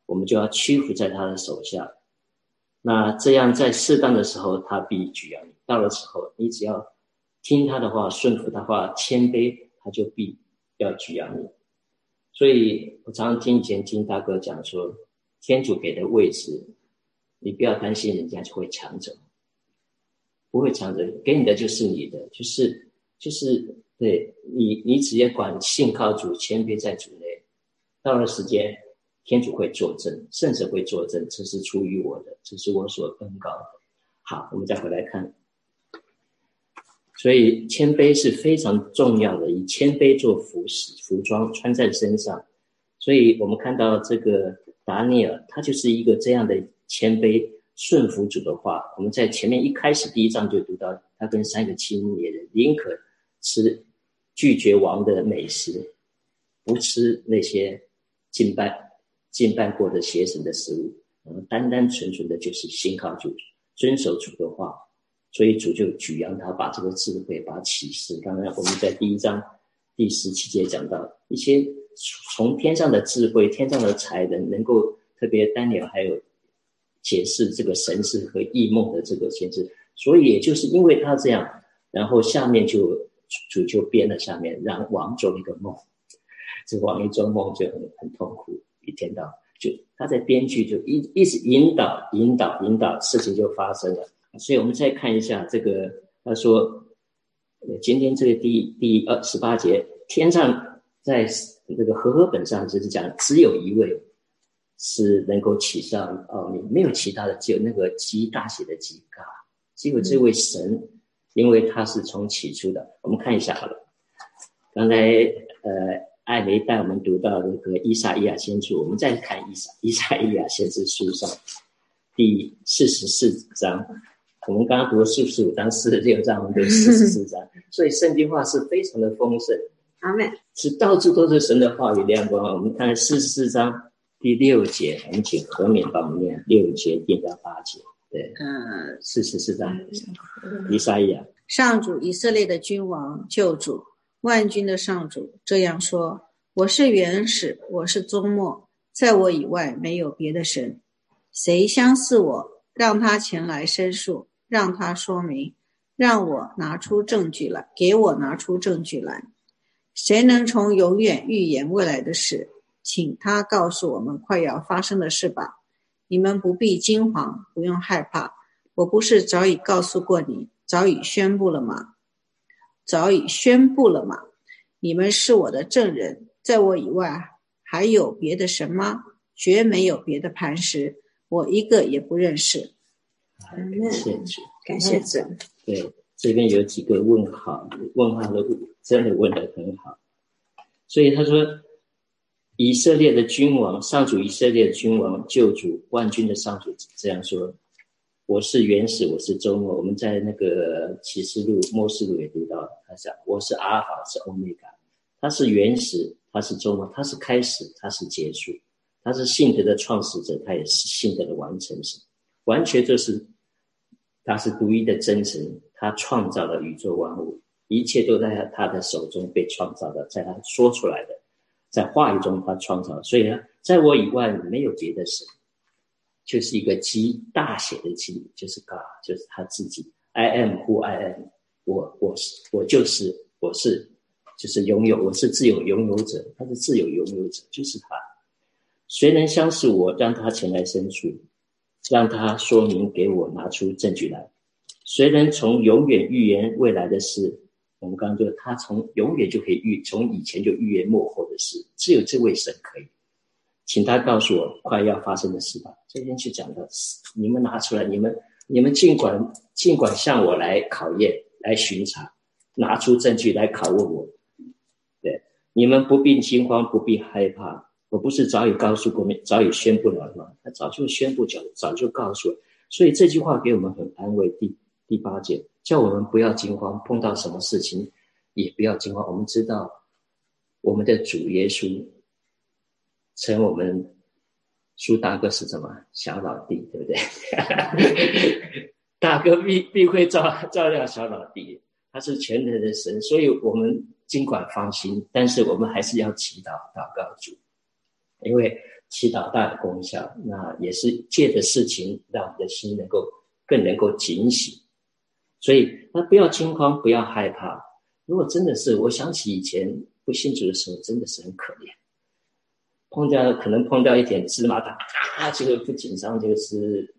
我们就要屈服在他的手下。那这样在适当的时候，他必举扬你。到了时候，你只要听他的话，顺服他的话，谦卑，他就必要举扬你。所以我常常听以前听大哥讲说，天主给的位置，你不要担心人家就会抢走，不会抢走，给你的就是你的，就是就是对你，你只要管信靠主，谦卑在主内，到了时间，天主会作证，圣者会作证，这是出于我的，这是我所恩膏的。好，我们再回来看。所以谦卑是非常重要的，以谦卑做服饰服装穿在身上。所以我们看到这个达尼尔，他就是一个这样的谦卑顺服主的话。我们在前面一开始第一章就读到，他跟三个青年人宁可吃拒绝王的美食，不吃那些敬拜敬拜过的邪神的食物，然后单单纯纯的就是信靠主，遵守主的话。所以主就举扬他，把这个智慧，把启示，刚才我们在第一章第十七节讲到一些从天上的智慧，天上的才能，能够特别丹尼尔还有解释这个神事和异梦的这个先知。所以也就是因为他这样，然后下面就主就编了下面让王做一个梦，这王一做梦就很很痛苦，一天到就他在编剧就一一直引导引导引导，事情就发生了。所以我们再看一下这个，他说今天这个第第二十八节，天上在这个和合本上就是讲只有一位是能够启示奥秘，没有其他的，只有那个极大写的极嘎，只有这位神，因为他是从起初的。我们看一下好了，刚才呃艾雷带我们读到那个以赛亚先知，我们再看以赛以赛亚先知书上第四十四章。我们刚刚读了四十五章、四十六章，我们读四十四章，所以圣经话是非常的丰盛。 阿们， 是到处都是神的话语亮光。我们看四十四章第六节，我们请何勉帮我们念六节念到八节。对，嗯，四十四章，以赛亚。 上主以色列的君王救主万军的上主这样说：我是原始，我是终末，在我以外没有别的神。谁相似我，让他前来申诉，让他说明，让我拿出证据来，给我拿出证据来。谁能从永远预言未来的事？请他告诉我们快要发生的事吧。你们不必惊慌，不用害怕。我不是早已告诉过你，早已宣布了吗？早已宣布了吗？你们是我的证人，在我以外还有别的神吗？绝没有别的磐石，我一个也不认识。 感谢主， 感谢主。 对，这边有几个问号，问号的真的问得很好。所以他说，以色列的君王，上主以色列的君王，救主万军的上主这样说：我是原始，我是终末。我们在那个启示录、末世录也读到，他讲我是阿尔法，是欧米伽，他是原始，他是终末，他是开始，他是结束，他是信德的创始者，他也是信德的完成者，完全就是他是独一的真神，他创造了宇宙万物，一切都在他的手中被创造的，在他说出来的，在话语中他创造。所以呢，在我以外没有别的神，就是一个极大写的极，就是 God， 就是他自己。I am who I am， 我我是我就是我是就是拥有，我是自有拥有者，他是自有拥有者，就是他。谁能相信我，让他前来申诉，让他说明，给我拿出证据来。谁能从永远预言未来的事？我们刚刚说他从永远就可以预，从以前就预言末后的事，只有这位神可以。请他告诉我快要发生的事吧。这边去讲的，你们拿出来，你们你们尽管尽管向我来考验，来巡查，拿出证据来拷问我。对，你们不必惊慌，不必害怕。我不是早已告诉过，早已宣布了吗？他早就宣布，早早就告诉了。所以这句话给我们很安慰。第第八节，叫我们不要惊慌，碰到什么事情也不要惊慌。我们知道我们的主耶稣称我们苏大哥是什么小老弟，对不对？大哥必必会照照料小老弟，他是全能的神，所以我们尽管放心，但是我们还是要祈祷祷告主，因为祈祷大有功效，那也是借着事情让我们的心能够更能够警醒。所以那不要惊慌，不要害怕。如果真的是，我想起以前不信主的时候，真的是很可怜，碰到可能碰到一点芝麻大啊，这个不紧张，就是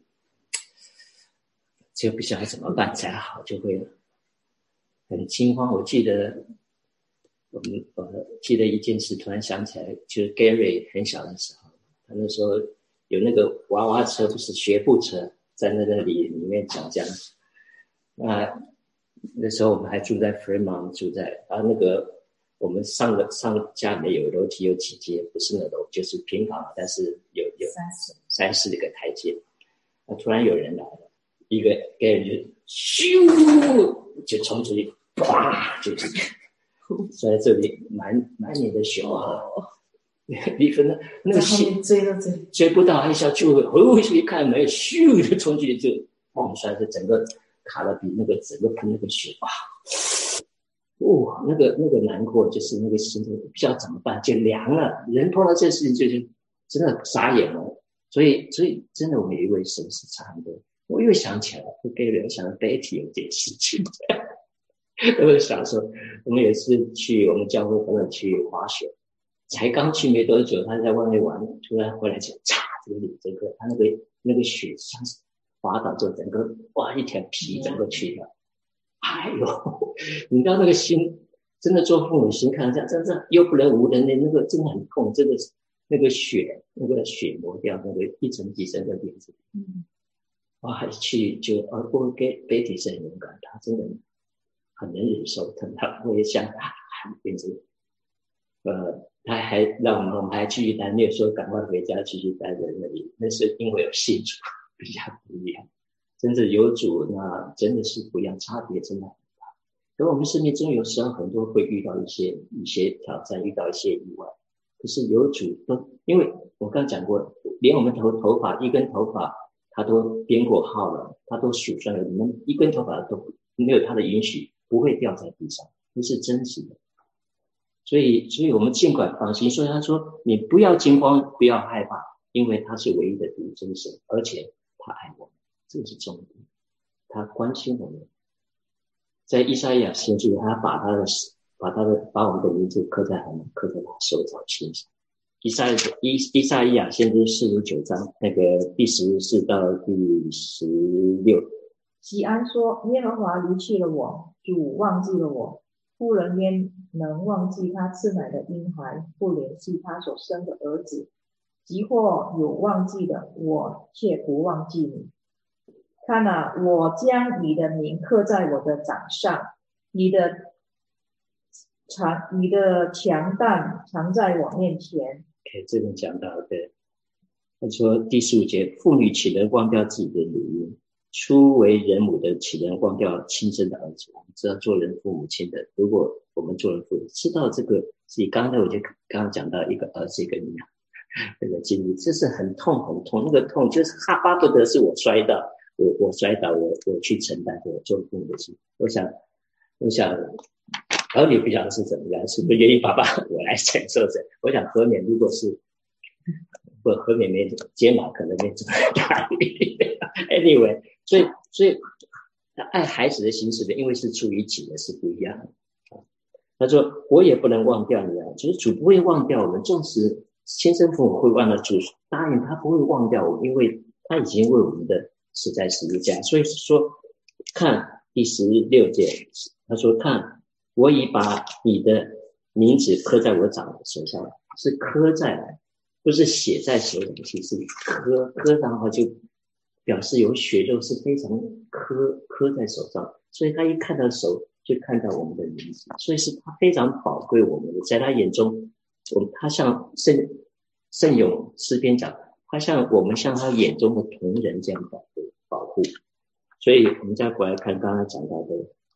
就不晓得怎么办才好，就会很惊慌。我记得我们呃记得一件事，突然想起来，就是 Gary 很小的时候，他那时候有那个娃娃车，不是学步车，在那里里面讲讲。那那时候我们还住在 Fremont， 住在然后那个我们上个上家里面有楼梯，有几阶，不是那楼就是平房，但是有有三四个台阶。那突然有人来了，一个 Gary 就咻就冲出去，啪就是在这里满满脸的血啊！你分那个血追都追追不到，一下就哦一看没有，咻就冲进去就砰摔，就整个卡了比那个整个喷那个血哇！哦，那个那个难过，就是那个心不知道怎么办，就凉了。人碰到这事情就是真的傻眼了。所以所以真的我们有一位神是常的，我又想起来了，我给人想到 Betty 有件事情。我想说，我们有一次去我们教会朋友去滑雪，才刚去没多久，他在外面玩，突然回来就嚓，这个里这个他那个那个雪像是滑倒之后，整个哇一条皮整个去了。哎呦，你知道那个心，真的做父母心看这样，真的又不能无人的那个真的很痛，真的是那个血那个血磨掉那个一层几层的脸子。嗯，哇，去就啊，我给 Betty 是很勇敢，他真的很能忍受疼，他我也像他变成呃，他还让我们我们还继续待，没有说赶快回家继续待在那里，那是因为有信主比较不一样。真的有主，那真的是不一样，差别真的很大。可我们生命中有时候很多会遇到一些一些挑战，遇到一些意外。可是有主都，因为我刚讲过，连我们头头发一根头发，他都编过号了，他都数算了，你们一根头发都没有他的允许，不会掉在地上，这是真实的。所以，所以我们尽管放心。所以他说，你不要惊慌，不要害怕，因为他是唯一的独真神，而且他爱我们。这是重点，他关心我们。在以赛亚先知，他把他的把他的把我们的名字刻在我们刻在他手掌心上。以赛以以赛亚先知四十九章那个第十四到第十六。 西安说：耶和华离弃了我，主忘记了我。妇人焉能忘记他赐奶的婴孩，不怜惜他所生的儿子？即或有忘记的，我却不忘记你。看啊，我将你的名刻在我的掌上，你的强你的强担藏在我面前。 OK， 这边讲到的，他说第十五节，妇女岂能忘掉自己的乳婴？初为人母的岂能忘掉亲生的儿子？我们知道做人父母亲的，如果我们做人父母知道这个，所以刚才我就刚刚讲到一个儿子一个女儿这个经历，这是很痛很痛，那个痛就是哈巴不得是我摔倒。我我摔倒，我我去承担我做父母的事。我想，我想，儿女不晓得是怎么样，是不是愿意爸爸我来承受着？我想何勉如果是，不何勉没肩膀可能没这么大力。Anyway， 所以所以爱孩子的心是的，因为是出于己的是不一样的。他说我也不能忘掉你啊，就是主不会忘掉我们，纵使先生父母会忘了，主答应他不会忘掉我们，因为他已经为我们的死在十字架。所以说看第十六节，他说看我已把你的名字刻在我掌手上，是刻在不是写在手掌心，是刻刻上的话就表示有血肉是非常刻刻在手上，所以他一看到手就看到我们的名字，所以是他非常宝贵我们的，在他眼中我们他像圣圣咏诗篇讲，他像我们像他眼中的同人这样保护保护。所以我们再回来看刚刚讲到的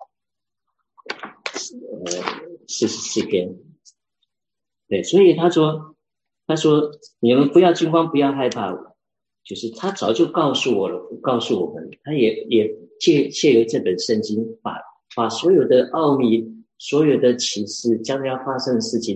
呃四十四篇，对，所以他说他说你们不要惊慌，不要害怕，就是他早就告诉我了，告诉我们，他也也借借由这本圣经把把所有的奥秘，所有的启示，将来要发生的事情，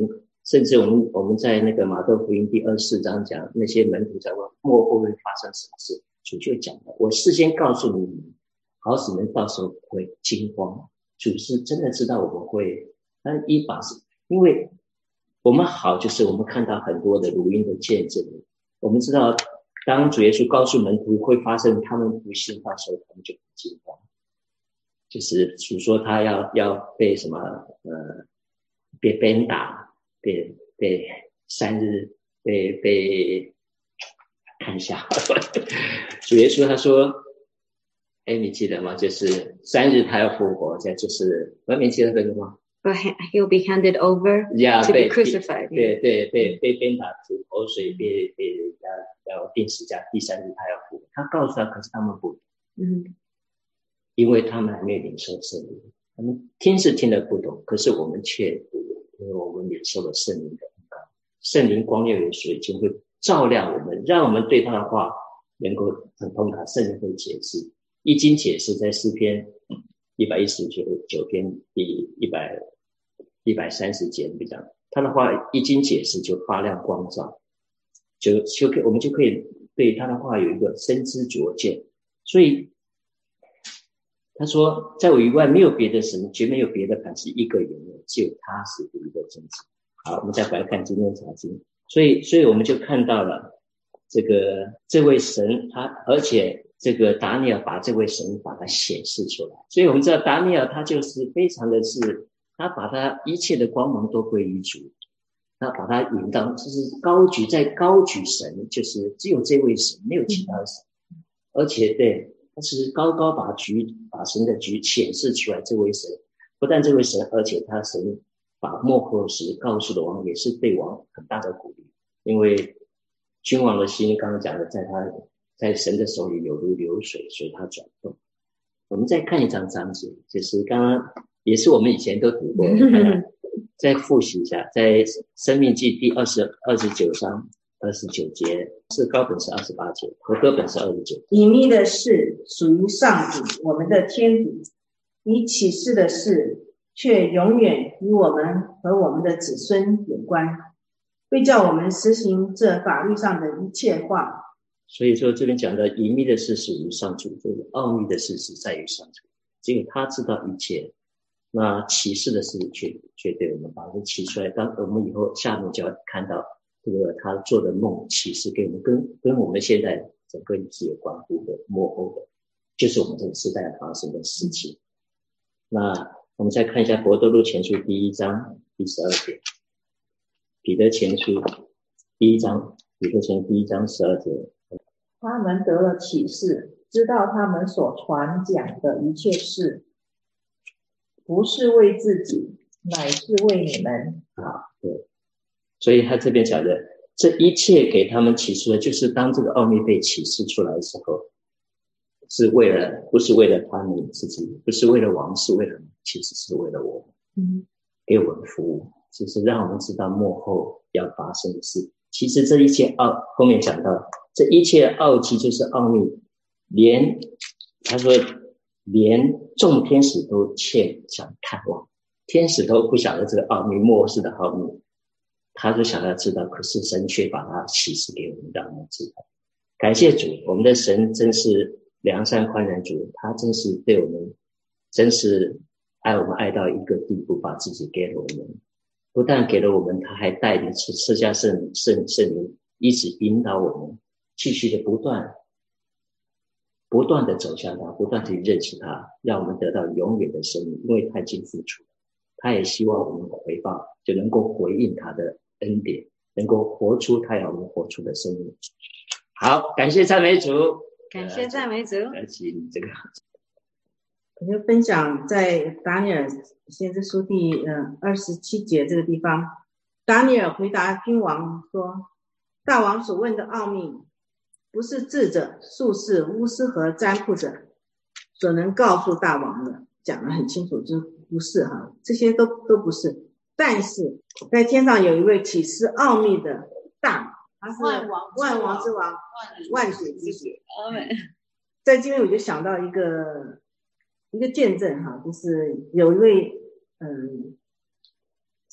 甚至我们我们在那个马太福音第二十四章讲那些门徒在问末后会发生什么事，主就讲了，我事先告诉你们，好使你们到时候不会惊慌。主是真的知道我们会，但依法是因为我们好，就是我们看到很多的录音的见证，我们知道当主耶稣告诉门徒会发生他们不信，到时候他们就不惊慌。就是主说他要要被什么呃被鞭打，被被三日被被看一下主耶稣他说，哎，你记得吗？就是三日他要复活，这就是我没记得这个吗？ But he'll be handed over yeah, to be 被 crucified. 对对对，被鞭打吐口水，被被要要钉十字架，第三日他要复活。他告诉他，可是他们不， 嗯， 因为他们还没有领受圣灵，他们听是听得不懂，可是我们却不，因为我们领受了圣灵的恩膏，圣灵光耀有水就会照亮我们，让我们对他的话能够很通达。圣灵会解释，一经解释在诗篇一百一十九篇第一百一百三十节比较，他的话一经解释就发亮光照，就就可以我们就可以对他的话有一个深知灼见。所以他说，在我以外没有别的神，绝没有别的磐石，一个也没有，只有他是独一的真神。好，我们再回来看今天查经，所以所以我们就看到了这个这位神，他而且这个达尼尔把这位神把它显示出来，所以我们知道达尼尔他就是非常的是，他把他一切的光芒都归于主，他把他引到就是高举，在高举神，就是只有这位神，没有其他神，而且对他是高高把局把神的局显示出来。这位神不但这位神，而且他神把末后时告诉的王，也是对王很大的鼓励，因为君王的心刚刚讲的，在他在神的手里有如流水，随他转动。我们再看一张章节，就是刚刚也是我们以前都读过，再复习一下，在申命记第二十二十九章二十九节，是高本是二十八节，和歌本是二十九。 隐秘的事属于上主我们的天主，以启示的事却永远与我们和我们的子孙有关，会叫我们实行这法律上的一切话。 所以说这边讲的隐秘的事属于上主，这个奥秘的事是在于上主，只有他知道一切。那启示的事却却对我们把它启出来，当我们以后下面就要看到这个他做的梦启示给我们，跟跟我们现在整个是有关乎的，幕后的就是我们这个时代发生的事情。那我们再看一下伯多禄前书第一章第十二节，彼得前书第一章，彼得前第一章十二节， 他们得了启示，知道他们所传讲的一切事不是为自己，乃是为你们。 啊，对，所以他这边讲的这一切给他们启示的，就是当这个奥秘被启示出来的时候，是为了不是为了他们自己，不是为了王，是为了其实是为了我们，嗯，给我们服务，只是让我们知道幕后要发生的事。其实这一切奥后面讲到这一切奥迹就是奥秘，连他说连众天使都切想看望，天使都不晓得这个奥秘末世的奥秘，他就想要知道，可是神却把它启示给我们，让我们知道。感谢主，我们的神真是良善宽仁主，他真是对我们真是爱我们爱到一个地步，把自己给了我们，不但给了我们，他还带领赐下圣圣圣灵，一直引导我们继续的不断不断的走向他，不断的认识他，让我们得到永远的生命，因为他已经付出了，他也希望我们回报，就能够回应他的恩典，能够活出他要我们活出的生命。好，感谢赞美主， 感谢赞美主。 而且这个我就分享在达尼尔先知书第呃二十七节这个地方，达尼尔回答君王说，大王所问的奥秘，不是智者、术士、巫师和占卜者所能告诉大王的，讲得很清楚，就不是哈，这些都都不是。但是在天上有一位启示奥秘的大，他是万王万王之王，万主之主。在这边我就想到一个一个见证哈，就是有一位嗯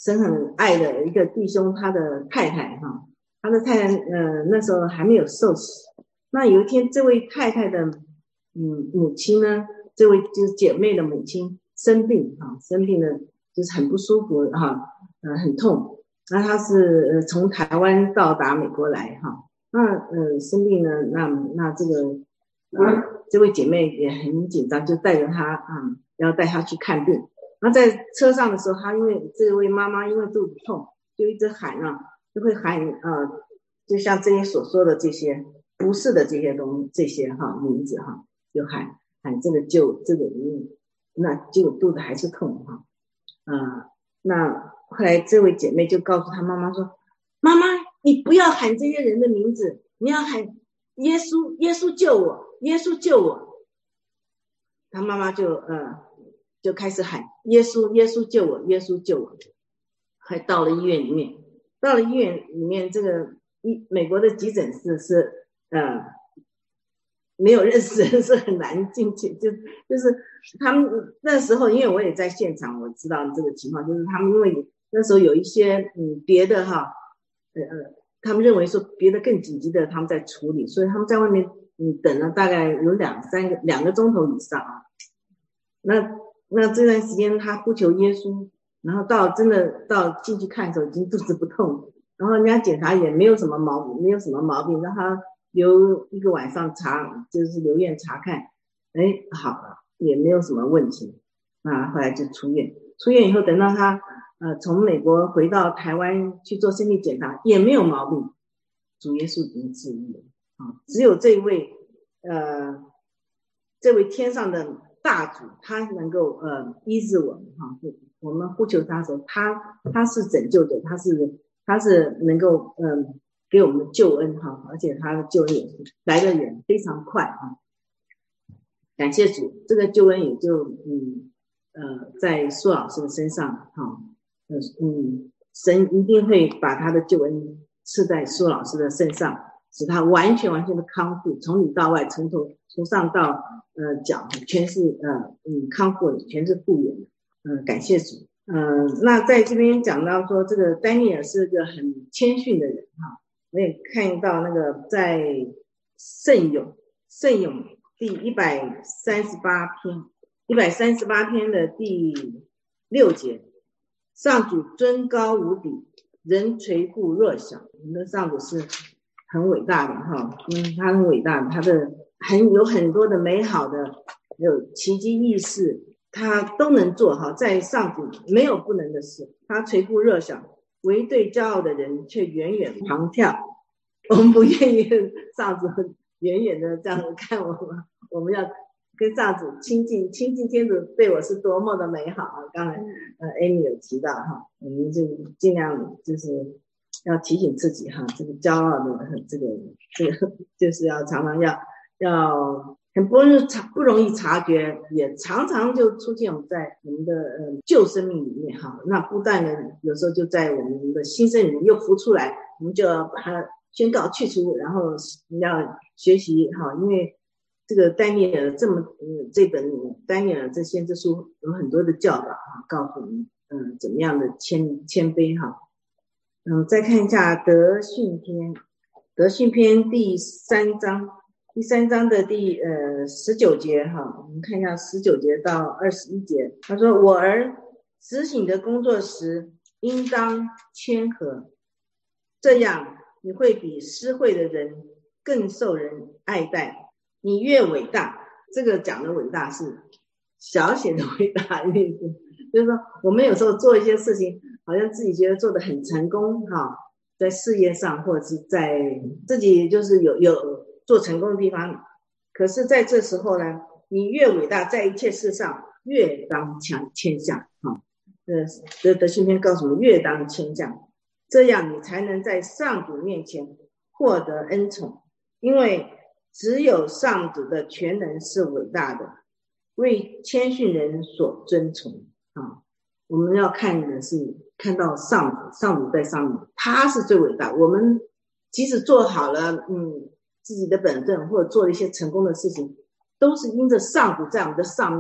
神很爱的一个弟兄，他的太太哈，他的太太呃那时候还没有受洗。那有一天，这位太太的嗯母亲呢，这位就是姐妹的母亲生病哈，生病了就是很不舒服哈，呃很痛。那她是呃从台湾到达美国来哈，那呃生病了，那那这个呃这位姐妹也很紧张，就带着她啊、嗯，要带她去看病。然后在车上的时候，她因为这位妈妈因为肚子痛，就一直喊啊，就会喊呃，就像这些所说的这些不是的这些东这些哈名字哈，就喊喊这个救这个嗯，那结果肚子还是痛哈，呃，那后来这位姐妹就告诉她妈妈说：“妈妈，你不要喊这些人的名字，你要喊耶稣，耶稣救我，耶稣救我。”她妈妈就呃就开始喊耶稣，耶稣救我，耶稣救我。还到了医院里面，到了医院里面，这个医美国的急诊室是呃没有认识人是很难进去，就就是他们那时候，因为我也在现场，我知道这个情况，就是他们因为那时候有一些嗯别的哈呃呃，他们认为说别的更紧急的他们在处理，所以他们在外面嗯等了大概有两三个两个钟头以上啊。那那这段时间他呼求耶稣，然后到真的到进去看的时候已经肚子不痛，然后人家检查也没有什么毛病，没有什么毛病，让他留一个晚上查，就是留院查看，哎，好了，也没有什么问题，那后来就出院。出院以后，等到他呃从美国回到台湾去做身体检查，也没有毛病，主耶稣已经治愈了啊。只有这位呃这位天上的大主，他能够呃医治我们哈，我们呼求他的时候，他他是拯救者，他是他是能够嗯。呃给我们的救恩哈，而且他的救恩也来得也非常快哈。感谢主，这个救恩也就嗯呃在苏老师的身上哈，呃嗯，神一定会把他的救恩赐在苏老师的身上，使他完全完全的康复，从里到外，从头从上到呃脚，全是呃嗯康复，全是复原的。嗯、呃，感谢主。嗯、呃，那在这边讲到说，这个丹尼尔是个很谦逊的人哈。我也看到那个在圣咏圣咏第一百三十八篇一百三十八篇的第六节，上主尊高无比，人垂顾弱小。我们的上主是很伟大的哈，嗯，他很伟大，他的很有很多的美好的有奇迹异事，他都能做哈，在上主没有不能的事，他垂顾弱小。唯对骄傲的人却远远旁眺，我们不愿意上主远远的这样看我们，我们要跟上主亲近，亲近天主对我是多么的美好啊！刚才呃 Amy 有提到哈，我们就尽量就是要提醒自己哈，这个骄傲的这个这个就是要常常要要很不容易察不容易察觉，也常常就出现我们在我们的呃旧生命里面哈。那不但呢，有时候就在我们的新生里面又浮出来，我们就要把它宣告去除，然后要学习哈。因为这个丹尼尔这么呃这本丹尼尔这先知书有很多的教导哈，告诉我们嗯、呃、怎么样的谦谦卑哈。嗯、呃，再看一下德训篇，德训篇第三章。第三章的第呃十九节哈，我们看一下十九节到二十一节。他说：“我儿，执行的工作时，应当谦和，这样你会比施惠的人更受人爱戴。你越伟大，这个讲的伟大是小写的伟大的意思，就是说我们有时候做一些事情，好像自己觉得做得很成功哈，在事业上或者是在自己就是有有。”做成功的地方，可是在这时候呢，你越伟大，在一切事上越当谦降啊。呃，德德训篇告诉我们，越当谦降，这样你才能在上主面前获得恩宠，因为只有上主的全能是伟大的，为谦逊人所尊崇啊。我们要看的是看到上主，上主在上面，他是最伟大。我们即使做好了，嗯。自己的本分或者做了一些成功的事情，都是因着上主在我们的上面，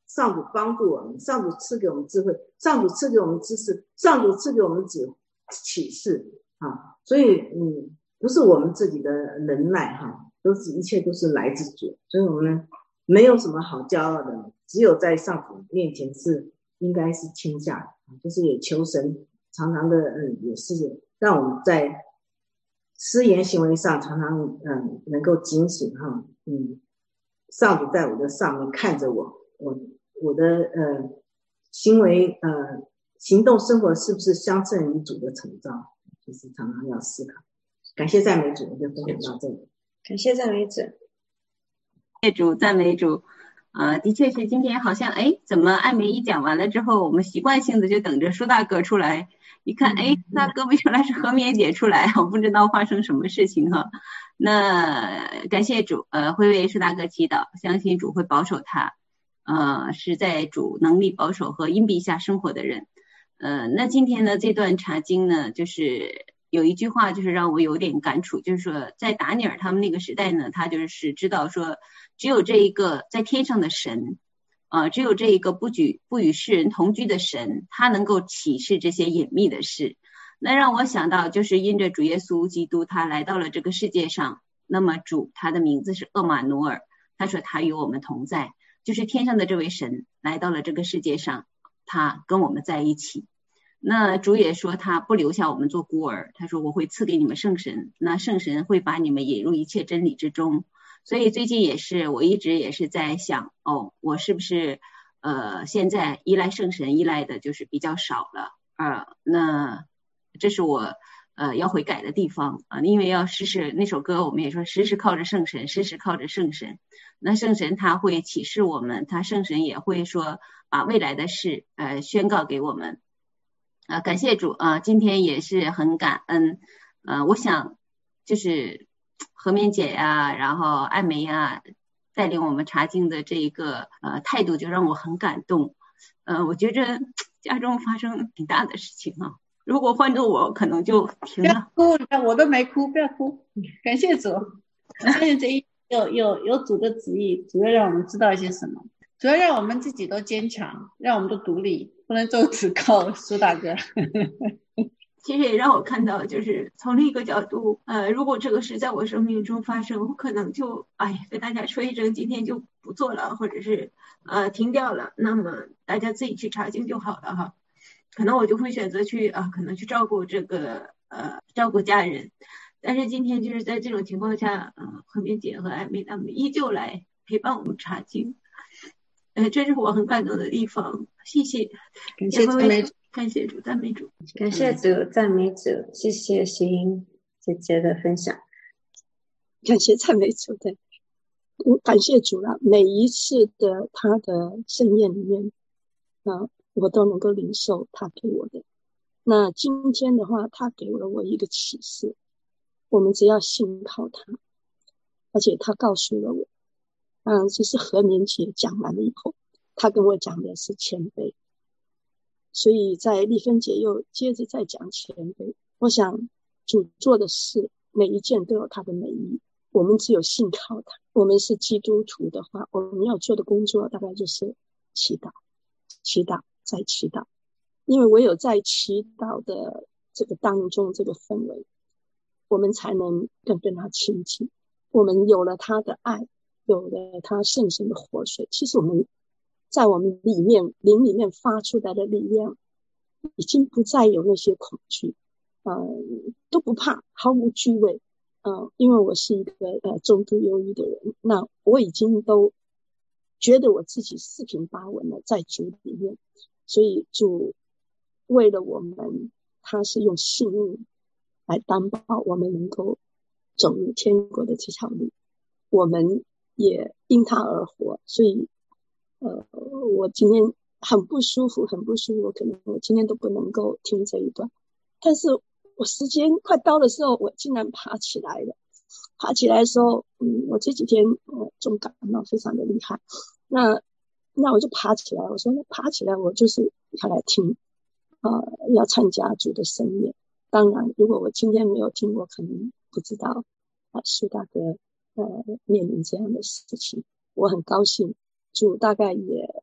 上主帮助我们，上主赐给我们智慧，上主赐给我们知识，上主赐给我们指启示啊，所以嗯，不是我们自己的能耐哈，都是一切都是来自主，所以我们没有什么好骄傲的，只有在上主面前是应该是谦下的，就是也求神常常的嗯，也是让我们在思言行为上常常嗯能够警醒哈，嗯，上主在我的上面看着我，我我的呃行为呃行动生活是不是相称于主的成造，就是常常要思考。感谢赞美主，我就分享到这里。 感谢赞美主， 谢主，赞美主。呃，的确是今天好像哎，怎么艾梅一讲完了之后，我们习惯性的就等着舒大哥出来，一看哎，大哥原来是何绵姐出来，我不知道发生什么事情哈。那感谢主，呃，会为舒大哥祈祷，相信主会保守他，呃，是在主能力保守和荫庇下生活的人。呃，那今天呢这段查经呢，就是有一句话就是让我有点感触，就是说在达尼尔他们那个时代呢，他就是知道说只有这一个在天上的神啊、呃，只有这一个不举不与世人同居的神，他能够启示这些隐秘的事。那让我想到就是因着主耶稣基督他来到了这个世界上，那么主他的名字是厄玛奴尔，他说他与我们同在，就是天上的这位神来到了这个世界上，他跟我们在一起。那主也说他不留下我们做孤儿，他说我会赐给你们圣神，那圣神会把你们引入一切真理之中。所以最近也是我一直也是在想，哦，我是不是呃现在依赖圣神依赖的就是比较少了，呃那这是我呃要悔改的地方啊、呃，因为要时时那首歌我们也说时时靠着圣神，时时靠着圣神。那圣神他会启示我们，他圣神也会说把未来的事呃宣告给我们。啊、呃，感谢主啊、呃，今天也是很感恩，呃，我想就是何绵姐呀、啊，然后艾梅呀、啊，带领我们查经的这一个呃态度就让我很感动，呃，我觉着家中发生挺大的事情啊，如果换做我可能就停了。 不要哭，我都没哭，不要哭，感谢主，我相信这一有有有主的旨意，主要让我们知道一些什么。主要让我们自己都坚强，让我们都独立，不能都只靠苏大哥。 其实也让我看到，就是从另一个角度，呃，如果这个事在我生命中发生，我可能就哎跟大家说一声，今天就不做了，或者是呃停掉了，那么大家自己去查经就好了哈。可能我就会选择去啊、呃，可能去照顾这个呃照顾家人。但是今天就是在这种情况下，呃，何绵姐和艾梅他们依旧来陪伴我们查经。呃，这是我很感动的地方，谢谢， 感谢赞美主， 感谢主，赞美主， 感谢主，赞美主，谢谢欣英姐姐的分享， 感谢赞美主的，感谢主了。每一次的他的盛宴里面，啊，我都能够领受他给我的。那今天的话，他给了我一个启示，我们只要信靠他，而且他告诉了我。嗯，这是何绵姐讲完了以后，她跟我讲的是谦卑，所以在丽芬姐又接着再讲谦卑。我想主做的事每一件都有他的美意，我们只有信靠他。我们是基督徒的话，我们要做的工作大概就是祈祷，祈祷再祈祷，因为唯有在祈祷的这个当中，这个氛围，我们才能更跟他亲近。我们有了他的爱，有了他圣神的活水，其实我们在我们里面灵里面发出来的力量已经不再有那些恐惧，呃，都不怕，毫无惧畏，呃，因为我是一个呃重度忧郁的人，那我已经都觉得我自己四平八稳了，在主里面，所以主为了我们，他是用性命来担保我们能够走入天国的这条路，我们也因他而活，所以呃，我今天很不舒服很不舒服，可能我今天都不能够听这一段，但是我时间快到的时候，我竟然爬起来了。爬起来的时候，嗯，我这几天呃重感冒非常的厉害，那那我就爬起来，我说那爬起来我就是要来听呃要参加主的盛宴。当然如果我今天没有听，我可能不知道啊苏大哥呃面临这样的事情。我很高兴主大概也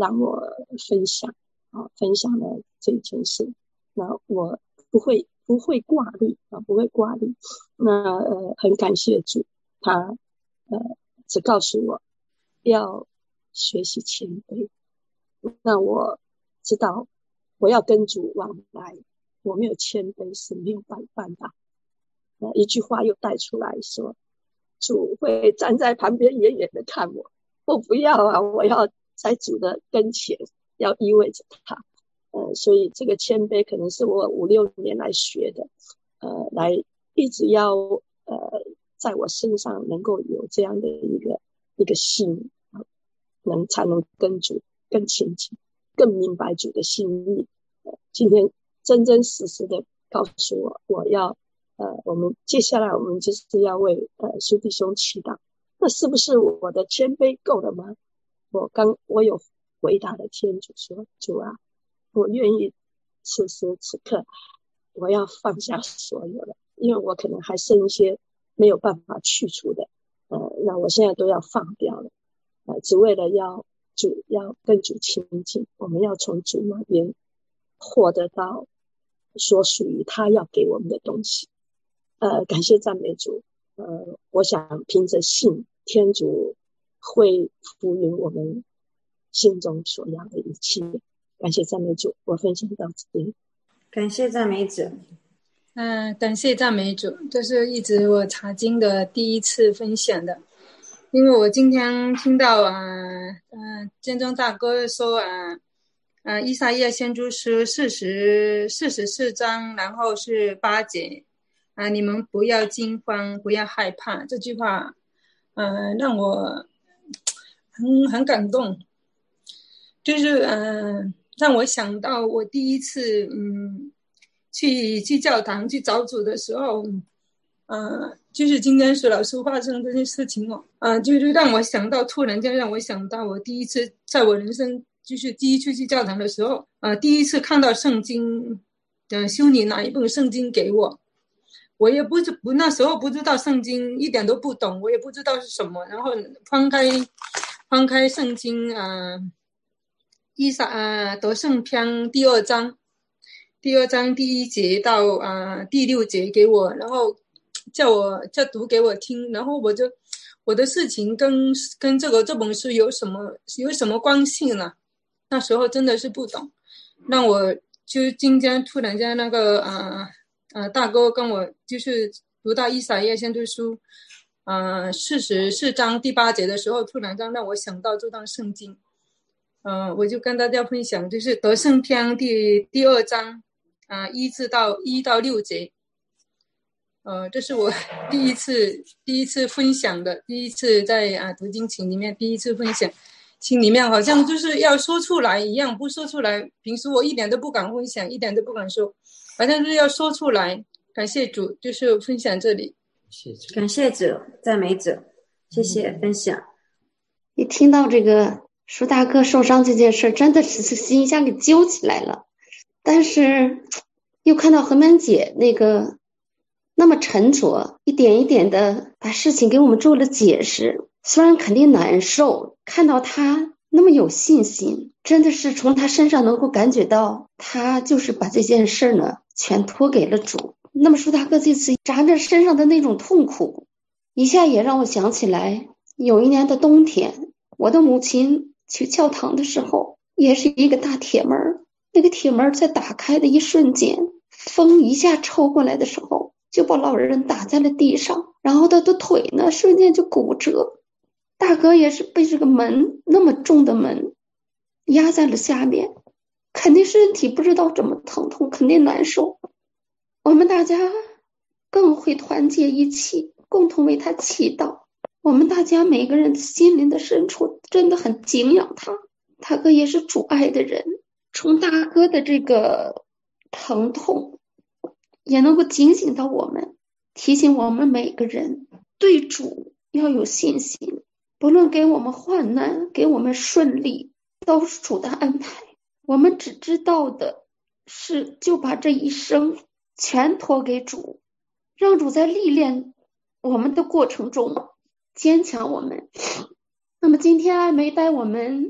让我分享啊，分享了这件事。那我不会不会挂虑啊，不会挂虑。那呃，很感谢主，他呃只告诉我要学习谦卑。那我知道我要跟主往来，我没有谦卑是没有办法。那一句话又带出来说，主会站在旁边远远的看我，我不要啊，我要在主的跟前，要依偎着他。呃，所以这个谦卑可能是我五六年来学的，呃，来一直要呃在我身上能够有这样的一个一个心，能才能跟主更亲近，更明白主的心意。呃，今天真真实实的告诉我，我要呃，我们接下来我们就是要为呃苏弟兄祈祷。那是不是我的谦卑够了吗？我刚我有回答的天主说，主啊，我愿意此时此刻我要放下所有了，因为我可能还剩一些没有办法去除的，呃，那我现在都要放掉了，呃，只为了要主要跟主亲近，我们要从主那边获得到所属于他要给我们的东西。呃，感谢赞美主，呃，我想凭着信，天主会赋予我们心中所要的一切。感谢赞美主，我分享到这里。 感谢赞美主。 嗯、呃，感谢赞美主，这是一直我查经的第一次分享的，因为我今天听到啊，嗯、呃，见证大哥说啊，啊，以赛亚先知书四十四十四章，然后是八节啊，你们不要惊慌，不要害怕，这句话，嗯、呃，让我很很感动，就是嗯、呃，让我想到我第一次嗯。去去教堂去找主的时候，呃，就是今天徐老师发生这件事情哦，呃，就是让我想到，突然间让我想到我第一次在我人生就是第一次去教堂的时候，呃，第一次看到圣经的修女拿一本圣经给我，我也不知不那时候不知道圣经，一点都不懂，我也不知道是什么，然后翻开翻开圣经啊，呃，以撒啊得胜篇第二章。第二章第一节到啊、呃、第六节给我，然后叫我叫读给我听，然后我就我的事情跟跟这个这本书有什么有什么关系呢？那时候真的是不懂，让我就今天突然间那个啊呃，呃大哥跟我就是读到以赛亚先知书啊四十四章第八节的时候，突然间让我想到这段圣经，呃，我就跟大家分享，就是得胜篇第第二章。啊，一至到一到六节，呃，这是我第一次第一次分享的，第一次在啊读经群里面第一次分享，心里面好像就是要说出来一样，不说出来，平时我一点都不敢分享，一点都不敢说，好像是要说出来。感谢主，就是分享这里。 感谢主，赞美主，谢谢分享。 一听到这个舒大哥受伤这件事，真的是心一下给揪起来了。但是又看到何曼姐那个那么沉着，一点一点的把事情给我们做了解释，虽然肯定难受，看到她那么有信心，真的是从她身上能够感觉到她就是把这件事呢全托给了主。那么舒大哥这次扎着身上的那种痛苦，一下也让我想起来有一年的冬天，我的母亲去教堂的时候，也是一个大铁门，那个铁门在打开的一瞬间，风一下抽过来的时候，就把老人打在了地上，然后他的腿呢瞬间就骨折。大哥也是被这个门那么重的门压在了下面，肯定身体不知道怎么疼痛，肯定难受。我们大家更会团结一起，共同为他祈祷。我们大家每个人心灵的深处真的很敬仰他，大哥也是主爱的人。从大哥的这个疼痛也能够警醒到我们，提醒我们每个人对主要有信心，不论给我们患难给我们顺利，都是主的安排。我们只知道的是就把这一生全托给主，让主在历练我们的过程中坚强我们。那么今天艾梅带我们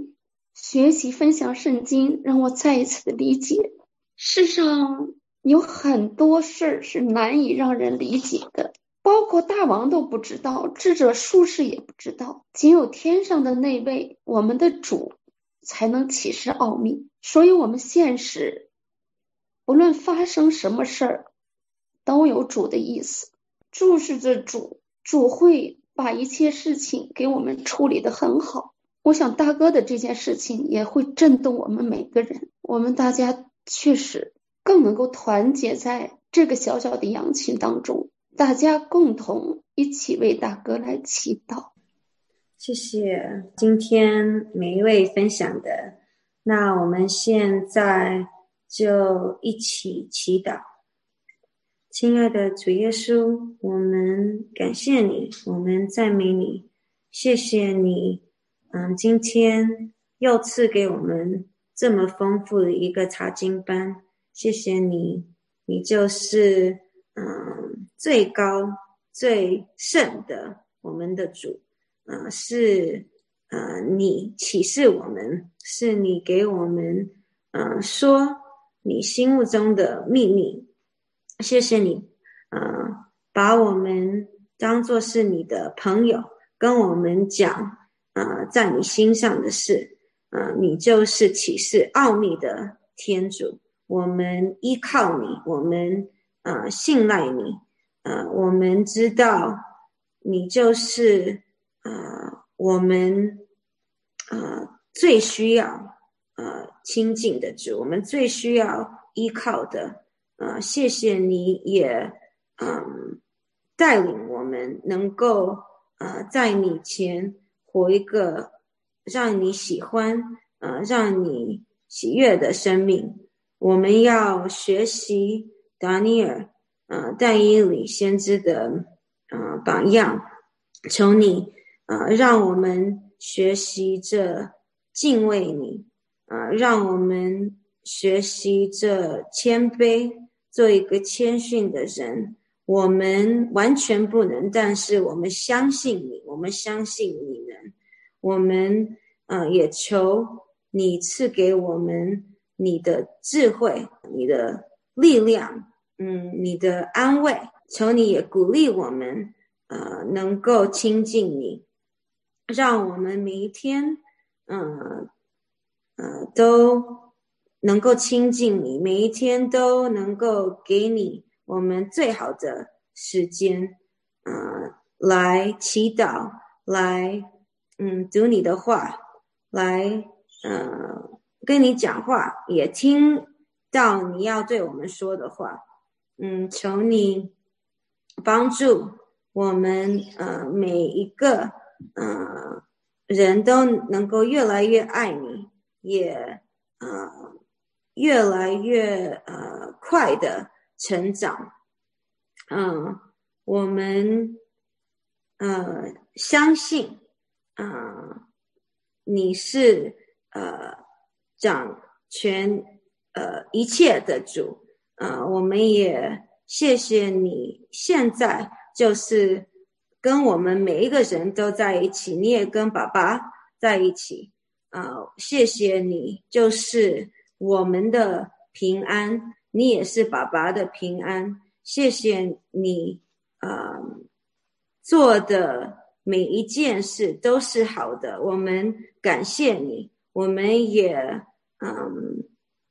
学习分享圣经，让我再一次的理解，世上有很多事是难以让人理解的，包括大王都不知道，智者术士也不知道，仅有天上的那位我们的主才能启示奥秘。所以我们现实不论发生什么事儿，都有主的意思，注视着主，主会把一切事情给我们处理得很好。我想大哥的这件事情也会震动我们每个人，我们大家确实更能够团结在这个小小的羊群当中，大家共同一起为大哥来祈祷。 谢谢今天每一位分享的，那我们现在就一起祈祷。亲爱的主耶稣，我们感谢你，我们赞美你，谢谢你嗯，今天又赐给我们这么丰富的一个查经班，谢谢你，你就是嗯最高最圣的我们的主，呃是呃你启示我们，是你给我们呃说你心目中的秘密，谢谢你呃把我们当作是你的朋友，跟我们讲呃，在你心上的事，呃，你就是启示奥秘的天主，我们依靠你，我们呃信赖你，呃，我们知道你就是呃我们呃最需要呃亲近的主，我们最需要依靠的，呃，谢谢你也嗯、呃、带领我们能够呃在你前活一个让你喜欢呃让你喜悦的生命。我们要学习达尼尔呃但以理先知的呃榜样，求你呃让我们学习着敬畏你，呃让我们学习着谦卑，做一个谦逊的人。我们完全不能，但是我们相信你，我们相信你能。我们呃也求你赐给我们你的智慧，你的力量，嗯，你的安慰。求你也鼓励我们呃能够亲近你，让我们每一天呃呃都能够亲近你，每一天都能够给你我们最好的时间，呃，来祈祷，来，嗯，读你的话，来，呃，跟你讲话，也听到你要对我们说的话，嗯，求你帮助我们，呃，每一个，呃，人都能够越来越爱你，也，呃，越来越，呃，快的成长。嗯，我们呃相信，呃你是呃掌权呃一切的主，呃我们也谢谢你现在就是跟我们每一个人都在一起，你也跟爸爸在一起，呃谢谢你就是我们的平安，你也是爸爸的平安。谢谢你呃做的每一件事都是好的，我们感谢你，我们也嗯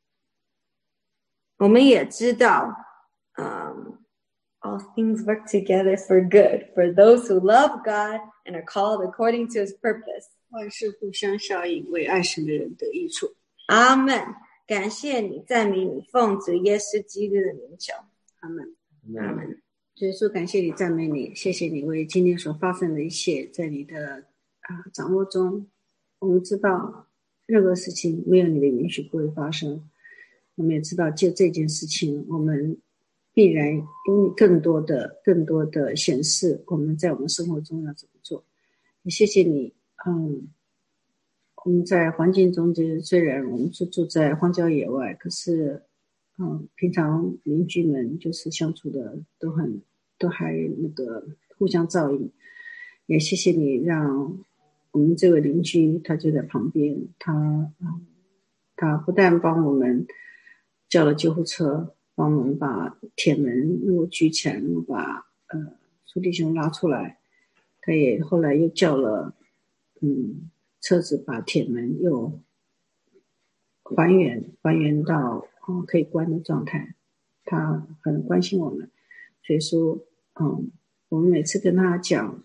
我们也知道嗯 all things work together for good for those who love God and are called according to his purpose。 万事互相效应，为爱神的人得益处。 阿们。感谢你，赞美你，奉主耶稣基督的名求。 阿们。 阿们。 耶稣，感谢你，赞美你，谢谢你为今天所发生的一切在你的、啊、掌握中。我们知道任何事情没有你的允许不会发生，我们也知道借这件事情我们必然有你更多的更多的显示我们在我们生活中要怎么做。也谢谢你，嗯，我们在环境中间虽然我们是住在荒郊野外，可是嗯，平常邻居们就是相处的都很都还那个互相照应。也谢谢你让我们这位邻居他就在旁边，他他不但帮我们叫了救护车，帮我们把铁门又举起来，又把呃苏弟兄拉出来，他也后来又叫了嗯车子把铁门又还原还原到、嗯、可以关的状态，他很关心我们，所以说嗯我们每次跟他讲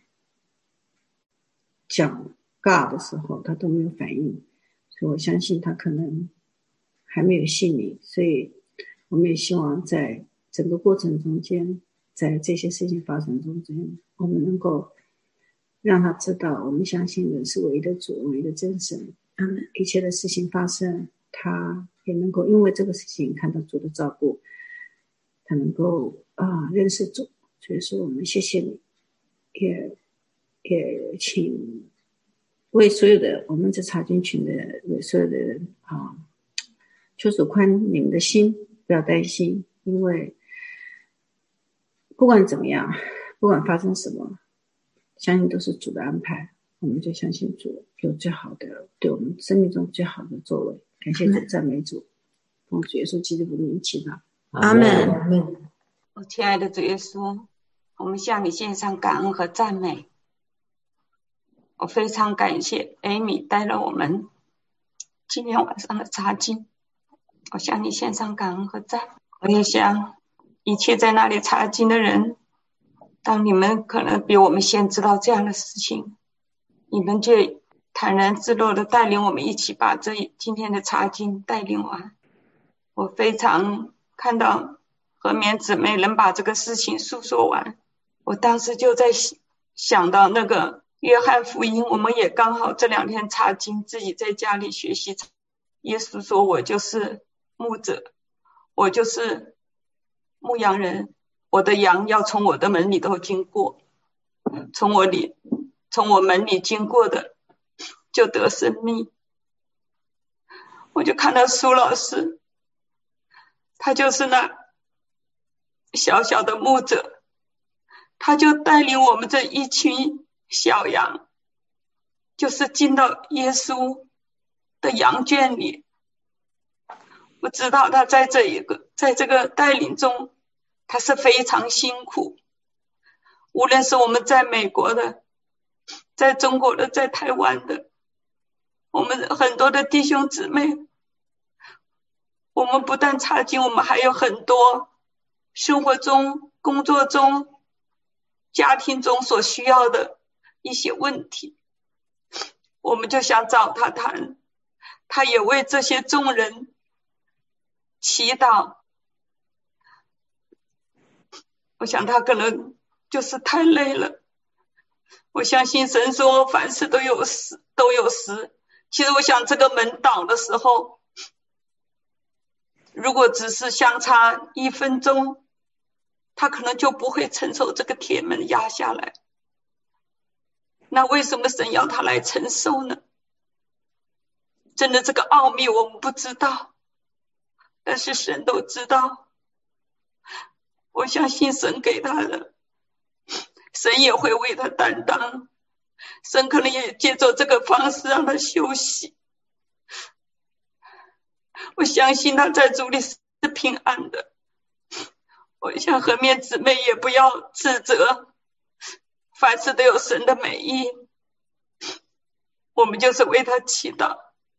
讲尬的时候他都没有反应，所以我相信他可能还没有信你，所以我们也希望在整个过程中间，在这些事情发生中间，我们能够让他知道我们相信的是唯一的主，唯一的真神，嗯，一切的事情发生他也能够因为这个事情看到主的照顾，他能够啊认识主，所以说我们谢谢你，也也请为所有的我们这查经群的为所有的人啊，求主宽你们的心，不要担心，因为不管怎么样，不管发生什么，相信都是主的安排，我们就相信主有最好的对我们生命中最好的作为，感谢主，赞美主，奉主耶稣基督的名祈祷， 阿们。 我亲爱的主耶稣，我们向你献上感恩和赞美。我非常感谢艾米带了我们今天晚上的查经，我向你献上感恩和赞美。我也想一切在那里查经的人，当你们可能比我们先知道这样的事情，你们就坦然自若的带领我们一起把这今天的查经带领完。我非常看到和绵姊妹能把这个事情诉说完，我当时就在想到那个约翰福音，我们也刚好这两天查经，自己在家里学习。耶稣说我就是牧者，我就是牧羊人，我的羊要从我的门里头经过，从我里从我门里经过的就得生命。我就看到苏老师，他就是那小小的牧者，他就带领我们这一群小羊，就是进到耶稣的羊圈里。我知道他在这一个在这个带领中他是非常辛苦，无论是我们在美国的，在中国的，在台湾的，我们很多的弟兄姊妹，我们不但查经，我们还有很多生活中工作中家庭中所需要的一些问题，我们就想找他谈，他也为这些众人祈祷。我想他可能就是太累了，我相信神说凡事都有时都有时。其实我想这个门倒的时候，如果只是相差一分钟，他可能就不会承受这个铁门压下来。那为什么神要他来承受呢？真的这个奥秘我们不知道，但是神都知道。我相信神给他的，神也会为他担当，神可能也借着这个方式让他休息。我相信他在主里是平安的。我想和面姊妹也不要自责，凡事都有神的美意，我们就是为他祈祷，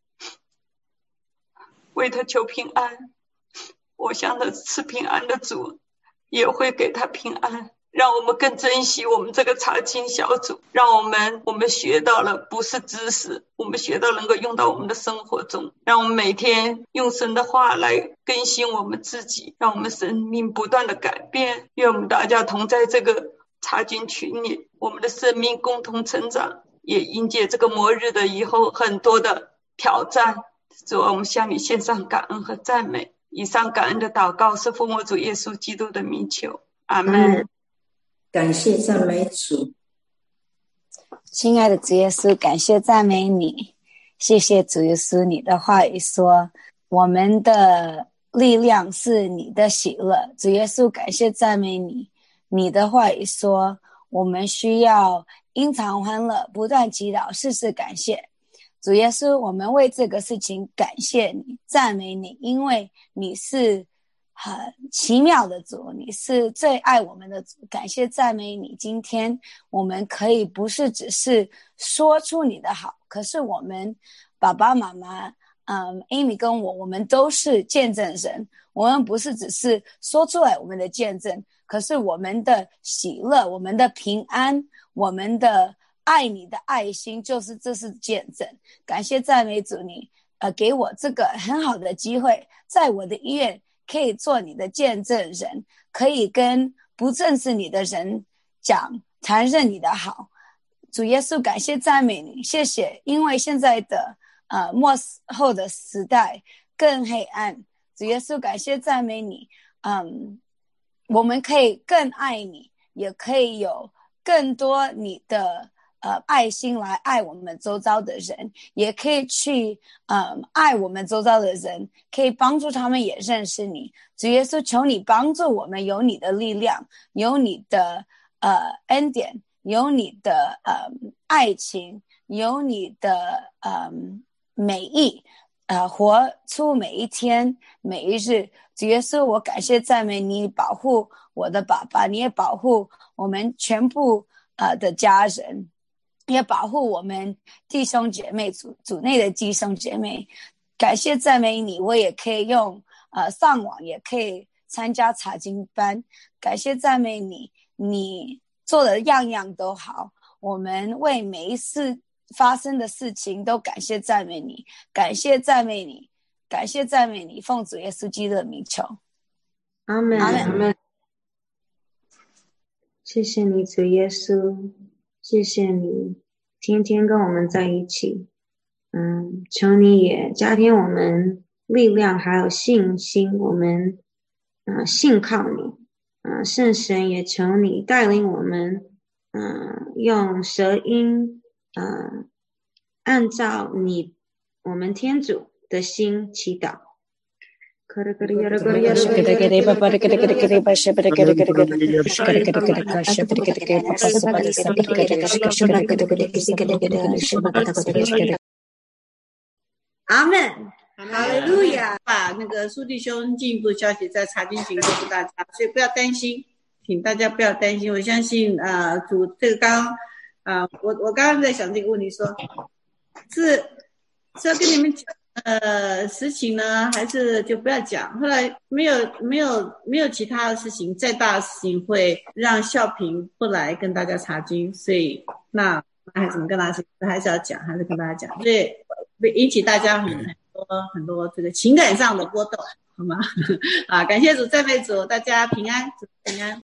为他求平安。我想他是平安的主，也会给他平安。让我们更珍惜我们这个查经小组，让我们我们学到了不是知识，我们学到能够用到我们的生活中，让我们每天用神的话来更新我们自己，让我们生命不断的改变。愿我们大家同在这个查经群里，我们的生命共同成长，也迎接这个末日的以后很多的挑战。主，我们向你献上感恩和赞美。以上感恩的祷告是奉我主耶稣基督的名求，阿们。 感谢赞美主。 亲爱的主耶稣，感谢赞美你，谢谢主耶稣，你的话语说我们的力量是你的喜乐。主耶稣，感谢赞美你，你的话语说我们需要因常欢乐，不断祈祷，事事感谢。主耶稣，我们为这个事情感谢你，赞美你，因为你是很奇妙的主，你是最爱我们的主，感谢赞美你。今天我们可以不是只是说出你的好，可是我们爸爸妈妈嗯 Amy 跟我，我们都是见证人，我们不是只是说出来我们的见证，可是我们的喜乐，我们的平安，我们的爱你的爱心，就是这是见证。感谢赞美主，你呃给我这个很好的机会，在我的医院可以做你的见证人，可以跟不认识你的人讲谈论你的好。主耶稣，感谢赞美你，谢谢，因为现在的呃末后的时代更黑暗。主耶稣，感谢赞美你，嗯，我们可以更爱你，也可以有更多你的呃爱心来爱我们周遭的人，也可以去嗯爱我们周遭的人，可以帮助他们也认识你。主耶稣，求你帮助我们有你的力量，有你的呃恩典，有你的呃爱情，有你的呃美意，呃活出每一天每一日。主耶稣，我感谢赞美你，保护我的爸爸，你也保护我们全部呃的家人，也保护我们弟兄姐妹，组组内的弟兄姐妹。感谢赞美你，我也可以用呃上网，也可以参加查经班。感谢赞美你，你做的样样都好，我们为每一次发生的事情都感谢赞美你，感谢赞美你，感谢赞美你，奉主耶稣基督的名求， 阿们， 阿们。 谢谢你，主耶稣，谢谢你天天跟我们在一起。嗯，求你也加添我们力量还有信心，我们呃信靠你。呃圣神也求你带领我们呃用舌音呃按照你我们天主的心祈祷。阿们， 哈利路亚！把那个苏弟兄进一步消息在查经群告诉大家，所以不要担心，请大家不要担心。我相信，呃，主这个刚，啊、呃，我我刚刚在想这个问题说，是是要跟你们讲呃实情呢，还是就不要讲？后来没有没有没有其他的事情，再大的事情会让孝平不来跟大家查经，所以那那还怎么跟大家还是要讲，还是跟大家讲，所以引起大家很很多很多这个情感上的波动，好吗？啊，感谢主，赞美主，大家平安，主平安。